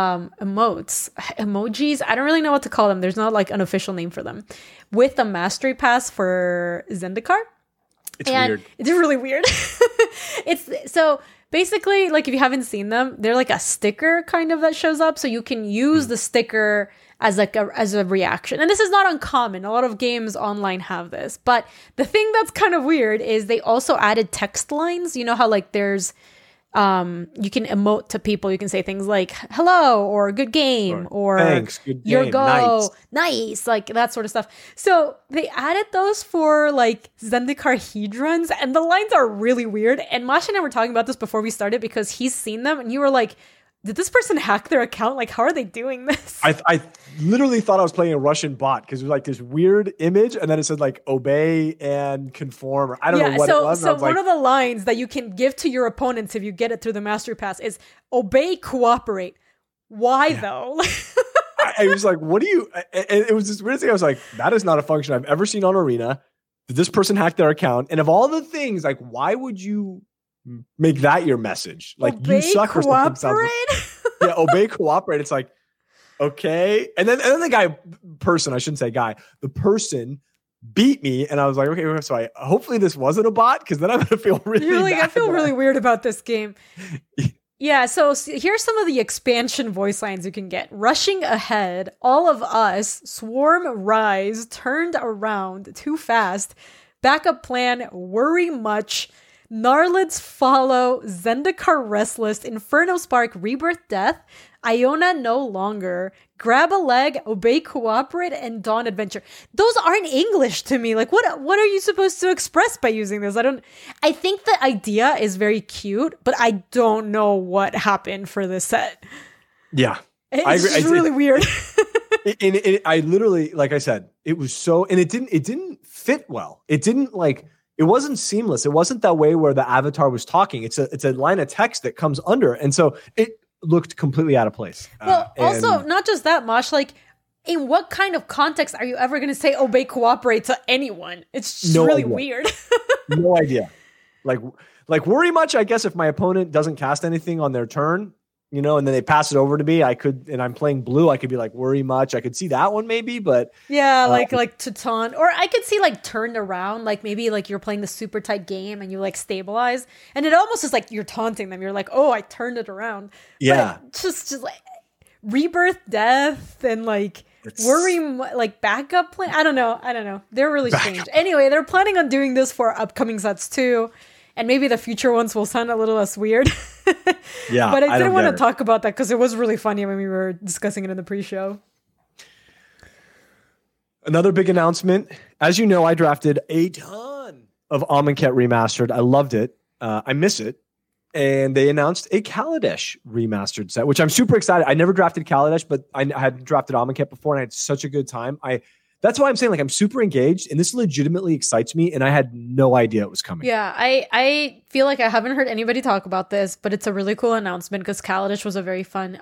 emojis. I don't really know what to call them. There's not like an official name for them. With the mastery pass for Zendikar. It's weird. It's really weird. It's so basically, like, if you haven't seen them, they're like a sticker kind of that shows up. So you can use the sticker as like as a reaction. And this is not uncommon. A lot of games online have this. But the thing that's kind of weird is they also added text lines. You know how like there's you can emote to people. You can say things like hello or good game or thanks, good game, your go, nice, like that sort of stuff. So they added those for like Zendikar Hedrons, and the lines are really weird. And Masha and I were talking about this before we started because he's seen them, and you were like, did this person hack their account? Like, how are they doing this? I literally thought I was playing a Russian bot because it was like this weird image, and then it said like obey and conform, or I don't know what it was. So one of the lines that you can give to your opponents if you get it through the mastery pass is obey, cooperate. Why though? I was like, what do you? And it was this weird thing. I was like, that is not a function I've ever seen on Arena. Did this person hack their account? And of all the things, like, why would you make that your message? Like, obey, you suck or something. cooperate? Yeah, obey, cooperate. It's like, okay. And then the the person beat me, and I was like, okay, so hopefully this wasn't a bot, because then I'm gonna feel really bad. I feel really weird about this game. Yeah, so here's some of the expansion voice lines you can get. Rushing ahead, all of us, swarm rise, turned around, too fast, backup plan, worry much, Gnarlids follow, Zendikar restless, Inferno Spark, Rebirth Death, Iona no longer, grab a leg, obey, cooperate, and Dawn Adventure. Those aren't English to me. Like, what are you supposed to express by using this? I think the idea is very cute, but I don't know what happened for this set. Yeah. It's just really weird. I literally, like I said, it was so, and it didn't fit well. It wasn't seamless. It wasn't that way where the avatar was talking. It's a line of text that comes under. And so it looked completely out of place. Well, also, not just that, Mosh, like, in what kind of context are you ever going to say obey, cooperate to anyone? It's just really weird. No idea. Like worry much, I guess, if my opponent doesn't cast anything on their turn, and then they pass it over to me, and I'm playing blue, I could be like, worry much. I could see that one maybe, but yeah, like to taunt, or I could see like turned around, like maybe like you're playing the super tight game and you like stabilize, and it almost is like you're taunting them. You're like, oh, I turned it around. Yeah, but just like rebirth, death, and like worry, like backup plan. I don't know. They're really strange. Anyway, they're planning on doing this for upcoming sets too. And maybe the future ones will sound a little less weird. Yeah. But I didn't want to talk about that because it was really funny when we were discussing it in the pre-show. Another big announcement. As you know, I drafted a ton of Amonkhet Remastered. I loved it. I miss it. And they announced a Kaladesh remastered set, which I'm super excited. I never drafted Kaladesh, but I had drafted Amonkhet before, and I had such a good time. That's why I'm saying, like, I'm super engaged, and this legitimately excites me, and I had no idea it was coming. Yeah, I feel like I haven't heard anybody talk about this, but it's a really cool announcement because Kaladesh was a very fun.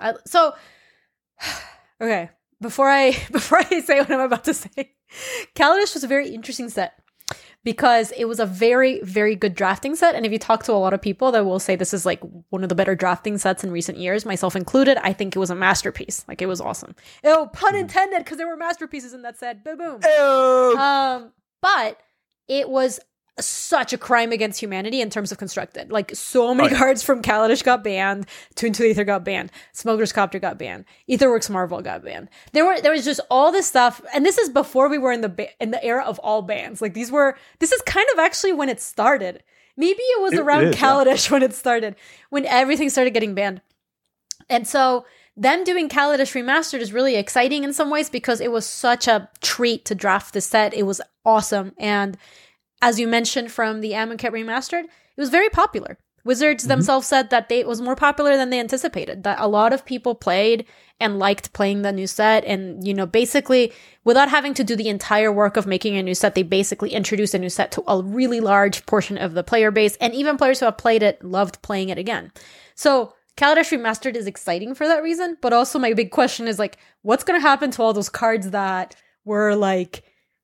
Okay, before I say what I'm about to say, Kaladesh was a very interesting set because it was a very, very good drafting set. And if you talk to a lot of people, they will say this is like one of the better drafting sets in recent years, myself included. I think it was a masterpiece. Like, it was awesome. Oh, pun intended, because there were masterpieces in that set. Boom, boom. But it was such a crime against humanity in terms of constructed. Like, so many cards from Kaladesh got banned, Tune to the Aether got banned, Smuggler's Copter got banned, Aetherworks Marvel got banned. There was just all this stuff, and this is before we were in the era of all bans. Like, this is kind of actually when it started. Maybe it was around Kaladesh when it started, when everything started getting banned. And so them doing Kaladesh Remastered is really exciting in some ways because it was such a treat to draft this set. It was awesome. And as you mentioned from the Amonkhet Remastered, it was very popular. Wizards themselves said that it was more popular than they anticipated, that a lot of people played and liked playing the new set. And, basically, without having to do the entire work of making a new set, they basically introduced a new set to a really large portion of the player base. And even players who have played it loved playing it again. So Kaladesh Remastered is exciting for that reason. But also my big question is, like, what's going to happen to all those cards that were, like,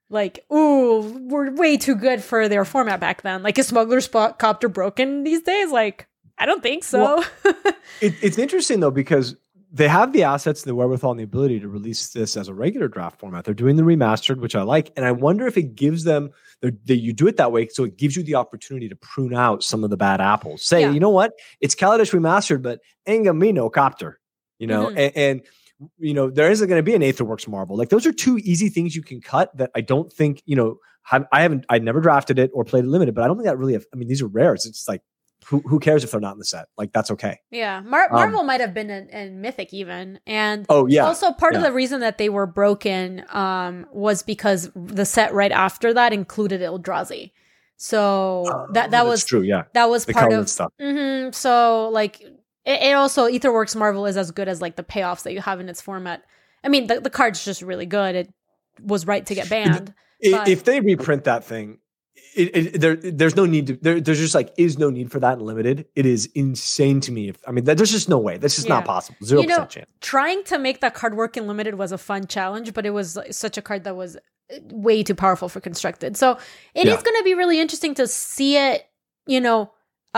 like, ooh, we're way too good for their format back then. Like, is Smuggler's Copter broken these days? Like, I don't think so. Well, it's interesting though, because they have the assets, the wherewithal, and the ability to release this as a regular draft format. They're doing the remastered, which I like. And I wonder if it gives them, you do it that way, so it gives you the opportunity to prune out some of the bad apples. Say, you know what? It's Kaladesh remastered, but Engamino Copter, you know, and you know, there isn't going to be an Aetherworks Marvel. Like, those are two easy things you can cut that I don't think, you know, I never drafted it or played it limited, but I don't think that really, I mean, these are rares. It's like, who cares if they're not in the set? Like, that's okay. Yeah. Marvel might have been in Mythic even. And also part of the reason that they were broken was because the set right after that included Eldrazi. So that was true. Yeah. That was the part of stuff. So like it also, Aetherworks Marvel is as good as like the payoffs that you have in its format. I mean, the card's just really good. It was right to get banned. If they reprint that thing, there's no need to. There's just like is no need for that in limited. It is insane to me. There's just no way. That's just not possible. 0% chance. Trying to make that card work in limited was a fun challenge, but it was such a card that was way too powerful for constructed. So it is going to be really interesting to see it. You know,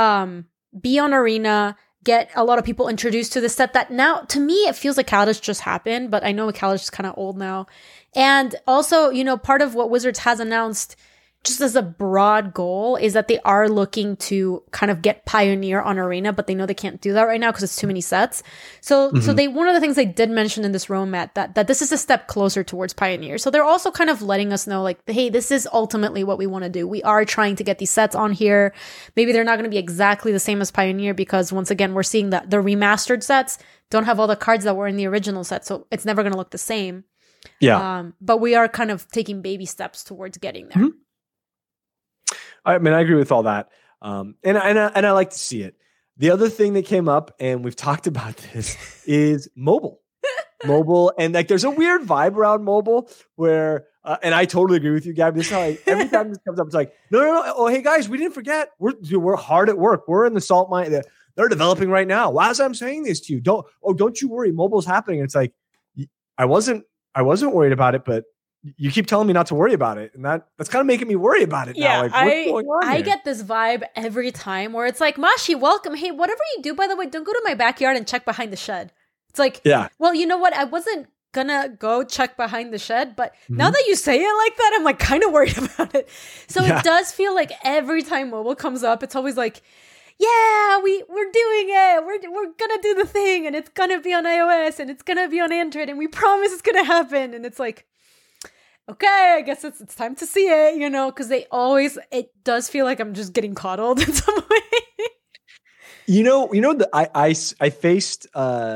be on Arena. Get a lot of people introduced to the set that now, to me, it feels like Kaladesh just happened, but I know Kaladesh is kind of old now. And also, you know, part of what Wizards has announced just as a broad goal is that they are looking to kind of get Pioneer on Arena, but they know they can't do that right now because it's too many sets. So one of the things they did mention in this roadmap that this is a step closer towards Pioneer. So they're also kind of letting us know like, hey, this is ultimately what we want to do. We are trying to get these sets on here. Maybe they're not going to be exactly the same as Pioneer because once again, we're seeing that the remastered sets don't have all the cards that were in the original set. So it's never going to look the same. Yeah. But we are kind of taking baby steps towards getting there. Mm-hmm. I mean, I agree with all that. And I like to see it. The other thing that came up, and we've talked about this, is mobile. Mobile. And like, there's a weird vibe around mobile where, and I totally agree with you, Gabby. This is how every time this comes up, it's like, no. Oh, hey guys, we didn't forget. We're hard at work. We're in the salt mine. They're developing right now. Why as I'm saying this to you? Don't you worry. Mobile's happening. And it's like, I wasn't worried about it, but you keep telling me not to worry about it, and that's kind of making me worry about it now. Like, what's going on I get this vibe every time where it's like, Mashi, welcome. Hey, whatever you do, by the way, don't go to my backyard and check behind the shed. It's like, well, you know what? I wasn't gonna go check behind the shed, but now that you say it like that, I'm like kind of worried about it. So it does feel like every time mobile comes up, it's always like, yeah, we're doing it. We're gonna do the thing, and it's gonna be on iOS, and it's gonna be on Android, and we promise it's gonna happen. And it's like, okay, I guess it's time to see it, you know, because it does feel like I'm just getting coddled in some way. I faced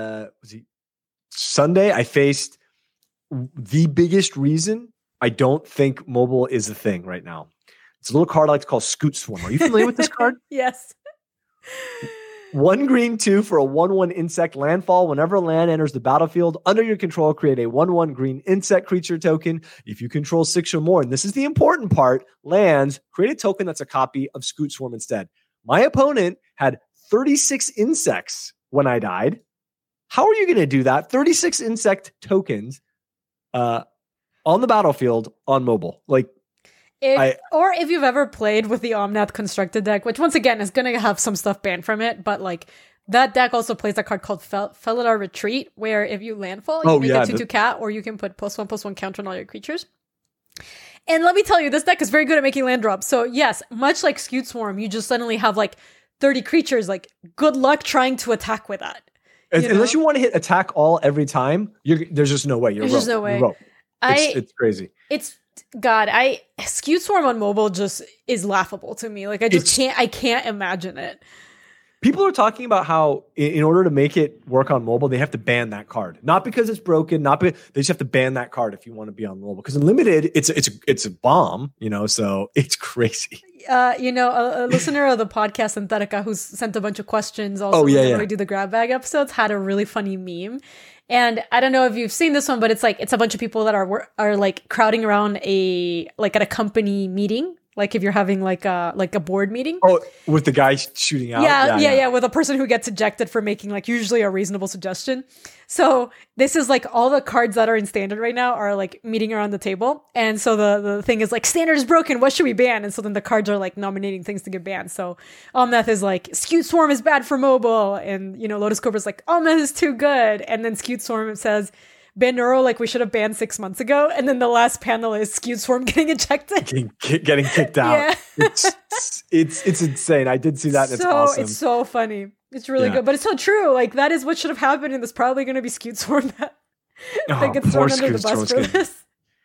Sunday. I faced the biggest reason I don't think mobile is a thing right now. It's a little card I like to call Scoot Swarm. Are you familiar with this card? Yes. 1 green 2 for a 1/1 insect landfall. Whenever land enters the battlefield under your control, create a 1/1 green insect creature token. If you control 6 or more, and this is the important part, lands, create a token that's a copy of Scoot Swarm instead. My opponent had 36 insects when I died. How are you going to do that? 36 insect tokens on the battlefield on mobile. Like, if you've ever played with the Omnath constructed deck, which once again is going to have some stuff banned from it, but like that deck also plays a card called Felidar Retreat, where if you landfall, you make a 2/2 cat, or you can put +1/+1 counter on all your creatures. And let me tell you, this deck is very good at making land drops. So yes, much like Scoot Swarm, you just suddenly have like 30 creatures. Like, good luck trying to attack with that. Unless you want to hit attack all every time, there's just no way. There's just no way. It's crazy. Scoot Swarm on mobile just is laughable to me. Like, I can't imagine it. People are talking about how in order to make it work on mobile, they have to ban that card. Not because it's broken, they just have to ban that card if you want to be on mobile. Because in limited, it's a bomb, you know, so it's crazy. A listener of the podcast, Synthetica, who's sent a bunch of questions also when we do the grab bag episodes, had a really funny meme. And I don't know if you've seen this one, but it's a bunch of people that are like crowding around at a company meeting Like if you're having like a board meeting. Oh, with the guy shooting out. Yeah. With a person who gets ejected for making like usually a reasonable suggestion. So this is like all the cards that are in standard right now are like meeting around the table. And so the thing is like, standard is broken. What should we ban? And so then the cards are like nominating things to get banned. So Omnath is like, Skewed Swarm is bad for mobile. And, Lotus Cobra is like, Omnath is too good. And then Skewed Swarm says, ban Neuro like we should have banned 6 months ago. And then the last panel is Skewed Swarm getting ejected. Getting kicked out. Yeah. It's insane. I did see that and it's awesome. It's so funny. It's really good. But it's so true. Like that is what should have happened, and there's probably going to be Skewed Swarm that gets thrown under the bus for this.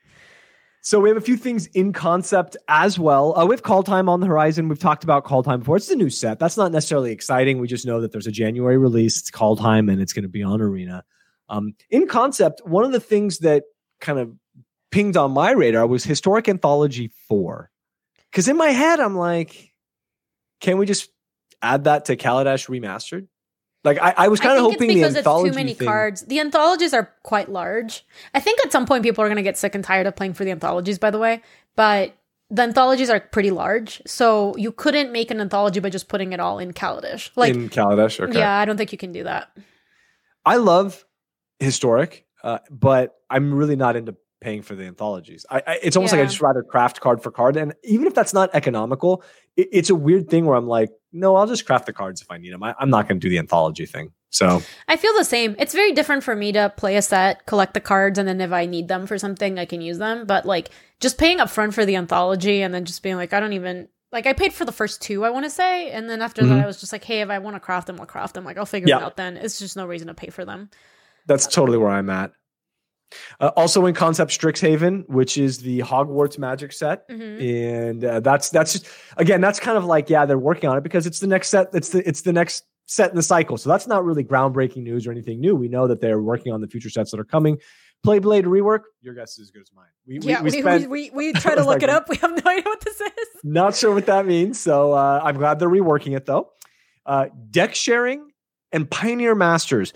So we have a few things in concept as well. We have Call Time on the horizon. We've talked about Call Time before. It's a new set. That's not necessarily exciting. We just know that there's a January release. It's Call Time and it's going to be on Arena. In concept, one of the things that kind of pinged on my radar was Historic Anthology 4. Because in my head, I'm like, can we just add that to Kaladesh Remastered? Like, I was kind of hoping the anthology it's too many thing. cards. The anthologies are quite large. I think at some point people are going to get sick and tired of playing for the anthologies, by the way. But the anthologies are pretty large. So you couldn't make an anthology by just putting it all in Kaladesh. Like, in Kaladesh? Okay. Yeah, I don't think you can do that. I love Historic, but I'm really not into paying for the anthologies. It's almost like I just rather craft card for card. And even if that's not economical, it's a weird thing where I'm like, no, I'll just craft the cards if I need them. I'm not going to do the anthology thing. So I feel the same. It's very different for me to play a set, collect the cards, and then if I need them for something, I can use them. But like just paying up front for the anthology and then just being like, I don't even... Like, I paid for the first 2, I want to say. And then after that, I was just like, hey, if I want to craft them, I'll craft them. Like, I'll figure it out then. It's just no reason to pay for them. That's totally where I'm at. Also in concept, Strixhaven, which is the Hogwarts Magic set. And that's just, again, that's kind of like, they're working on it because it's the next set. It's the next set in the cycle. So that's not really groundbreaking news or anything new. We know that they're working on the future sets that are coming. Playblade rework, your guess is as good as mine. We try to look it up. We have no idea what this is. Not sure what that means. So I'm glad they're reworking it though. Deck sharing and Pioneer Masters.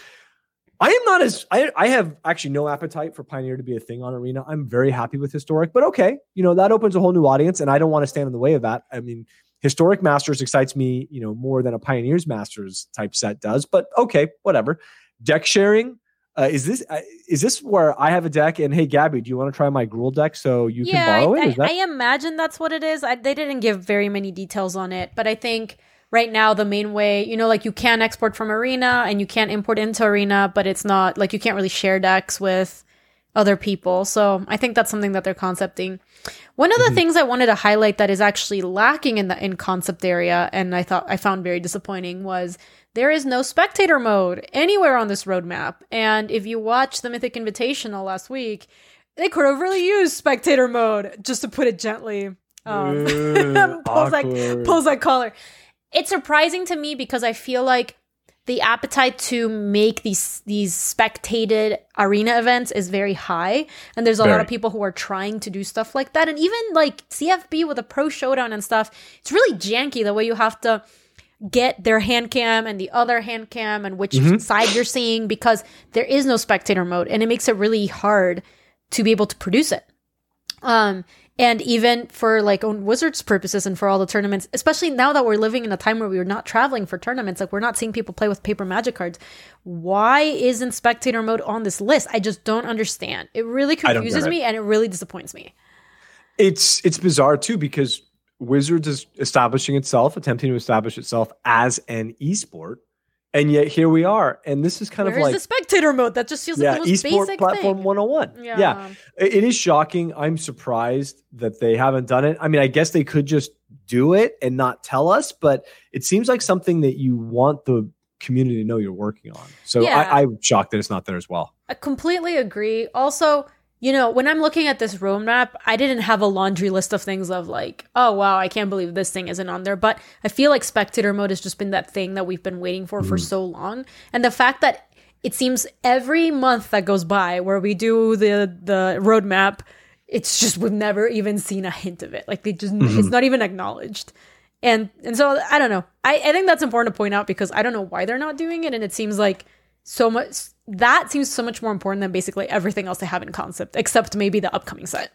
I have actually no appetite for Pioneer to be a thing on Arena. I'm very happy with Historic, but okay. That opens a whole new audience and I don't want to stand in the way of that. I mean, Historic Masters excites me, more than a Pioneers Masters type set does, but okay, whatever. Deck sharing. Is this where I have a deck and hey, Gabby, do you want to try my Gruul deck so you can borrow it? I imagine that's what it is. They didn't give very many details on it, but I think right now the main way, like you can export from Arena and you can import into Arena, but it's not like you can't really share decks with other people. So I think that's something that they're concepting. One of the things I wanted to highlight that is actually lacking in concept area, and I found very disappointing, was there is no spectator mode anywhere on this roadmap. And if you watch the Mythic Invitational last week, they could have really used spectator mode, just to put it gently. Pulls that collar. It's surprising to me because I feel like the appetite to make these spectated arena events is very high. And there's a lot of people who are trying to do stuff like that. And even like CFB with a Pro Showdown and stuff, it's really janky the way you have to get their hand cam and the other hand cam and which side you're seeing, because there is no spectator mode and it makes it really hard to be able to produce it. And even for like on Wizards purposes and for all the tournaments, especially now that we're living in a time where we're not traveling for tournaments, like we're not seeing people play with paper Magic cards. Why isn't spectator mode on this list? I just don't understand. It really confuses me and it really disappoints me. It's bizarre too, because Wizards is attempting to establish itself as an esport. And yet here we are. And this is kind of like... Where's the spectator mode? That just feels like the most esport basic platform thing. 101. Yeah. It is shocking. I'm surprised that they haven't done it. I mean, I guess they could just do it and not tell us, but it seems like something that you want the community to know you're working on. So I'm shocked that it's not there as well. I completely agree. Also... when I'm looking at this roadmap, I didn't have a laundry list of things of like, oh, wow, I can't believe this thing isn't on there. But I feel like spectator mode has just been that thing that we've been waiting for so long. And the fact that it seems every month that goes by where we do the roadmap, it's just we've never even seen a hint of it. Like they just it's not even acknowledged. And so I don't know. I think that's important to point out because I don't know why they're not doing it. And it seems like that seems so much more important than basically everything else they have in concept, except maybe the upcoming set.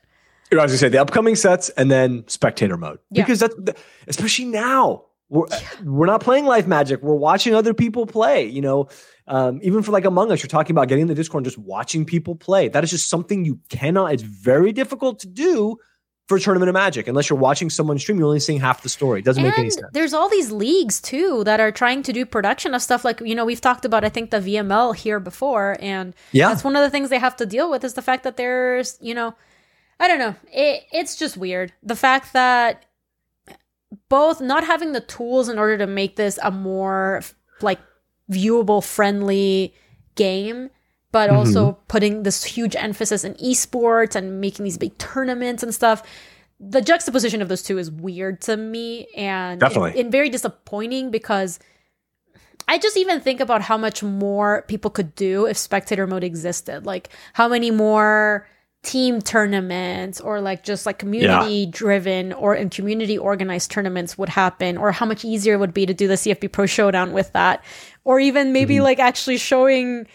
I was gonna say the upcoming sets and then spectator mode, because that's especially now we're not playing live Magic. We're watching other people play. You know, even for like Among Us, you're talking about getting in the Discord and just watching people play. That is just something you cannot. It's very difficult to do for a tournament of Magic unless you're watching someone stream. You're only seeing half the story. It doesn't make any sense. There's all these leagues too that are trying to do production of stuff. Like, you know, we've talked about, I think, the VML here before, and that's one of the things they have to deal with is the fact that there's, you know, I don't know. It's just weird. The fact that both not having the tools in order to make this a more like viewable, friendly game, but also putting this huge emphasis in esports and making these big tournaments and stuff. The juxtaposition of those two is weird to me, and definitely and very disappointing, because I just even think about how much more people could do if spectator mode existed. Like how many more team tournaments or like just like community driven or in community organized tournaments would happen, or how much easier it would be to do the CFP Pro Showdown with that, or even maybe like actually showing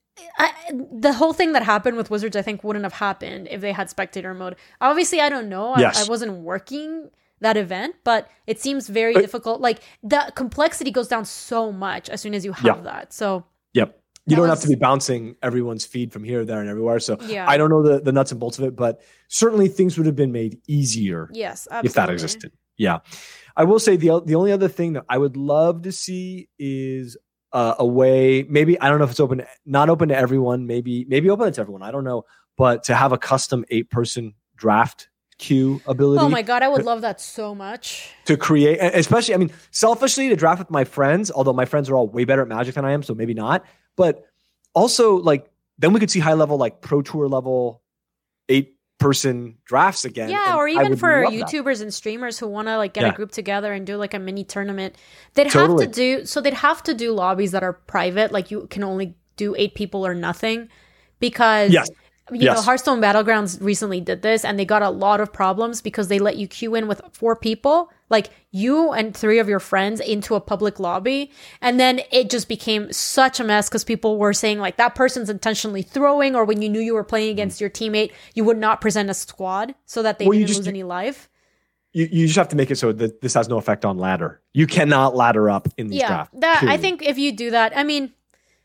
the whole thing that happened with Wizards. I think wouldn't have happened if they had spectator mode. Obviously, I don't know. I wasn't working that event, but it seems very difficult. Like the complexity goes down so much as soon as you have that. So you don't have to be bouncing everyone's feed from here, there, and everywhere. So I don't know the nuts and bolts of it, but certainly things would have been made easier if that existed. Yeah. I will say the only other thing that I would love to see is a way, maybe, I don't know if it's not open to everyone, maybe open to everyone, I don't know, but to have a custom 8-person draft queue ability. Oh my God, I would love that so much. To create, especially, I mean, selfishly to draft with my friends, although my friends are all way better at Magic than I am, so maybe not. But also, like, then we could see high level, like Pro Tour level 8-person drafts again. Yeah, or even for YouTubers and streamers who want to like get a group together and do like a mini tournament. They'd have to do lobbies that are private. Like you can only do 8 people or nothing, because you know, Hearthstone Battlegrounds recently did this and they got a lot of problems because they let you queue in with 4 people, like you and 3 of your friends, into a public lobby. And then it just became such a mess because people were saying like that person's intentionally throwing, or when you knew you were playing against your teammate, you would not present a squad so that they didn't lose any life. You just have to make it so that this has no effect on ladder. You cannot ladder up in these drafts. I think if you do that, I mean,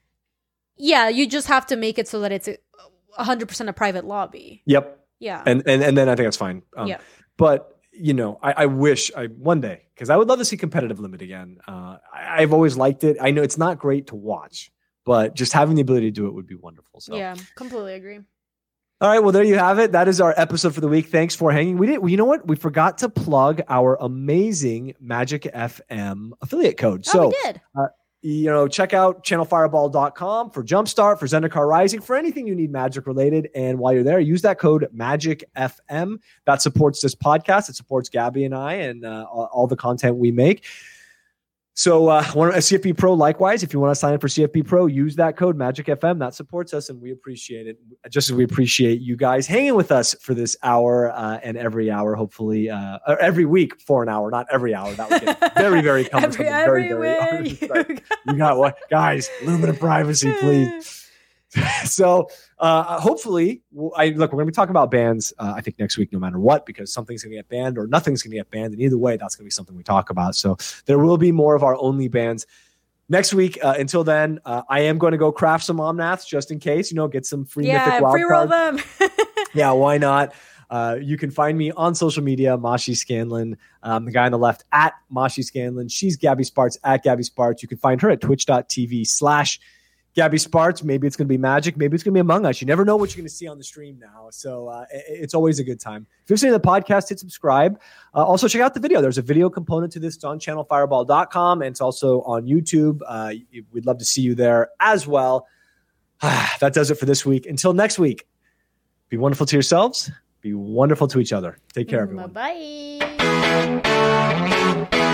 you just have to make it so that it's 100% a private lobby. Yep. Yeah. And then I think that's fine. But you know, I wish one day, because I would love to see competitive limit again. I've always liked it. I know it's not great to watch, but just having the ability to do it would be wonderful. So yeah, completely agree. All right, well, there you have it. That is our episode for the week. Thanks for hanging. You know what? We forgot to plug our amazing Magic FM affiliate code. So we did. You know, check out channelfireball.com for Jumpstart, for Zendikar Rising, for anything you need Magic related. And while you're there, use that code MAGICFM. That supports this podcast. It supports Gabby and I and all the content we make. So a CFP Pro, likewise, if you want to sign up for CFP Pro, use that code MAGICFM. That supports us, and we appreciate it, just as we appreciate you guys hanging with us for this hour and every hour, hopefully, or every week for an hour, not every hour. That would get very, very cumbersome. You got what? Guys, a little bit of privacy, please. So hopefully, we're going to be talking about bans, I think, next week, no matter what, because something's going to get banned or nothing's going to get banned. And either way, that's going to be something we talk about. So there will be more of our only bans next week. Until then, I am going to go craft some Omnaths just in case, get some free Mythic wild pre-roll cards. them. Yeah, why not? You can find me on social media, Mashi Scanlon, the guy on the left at Mashi Scanlon. She's Gabby Sparts at Gabby Sparts. You can find her at twitch.tv/Gabby Sparts. Maybe it's going to be Magic. Maybe it's going to be Among Us. You never know what you're going to see on the stream now. So it's always a good time. If you're seeing the podcast, hit subscribe. Also, check out the video. There's a video component to this. It's on channelfireball.com, and it's also on YouTube. We'd love to see you there as well. That does it for this week. Until next week, be wonderful to yourselves. Be wonderful to each other. Take care, everyone. Bye-bye.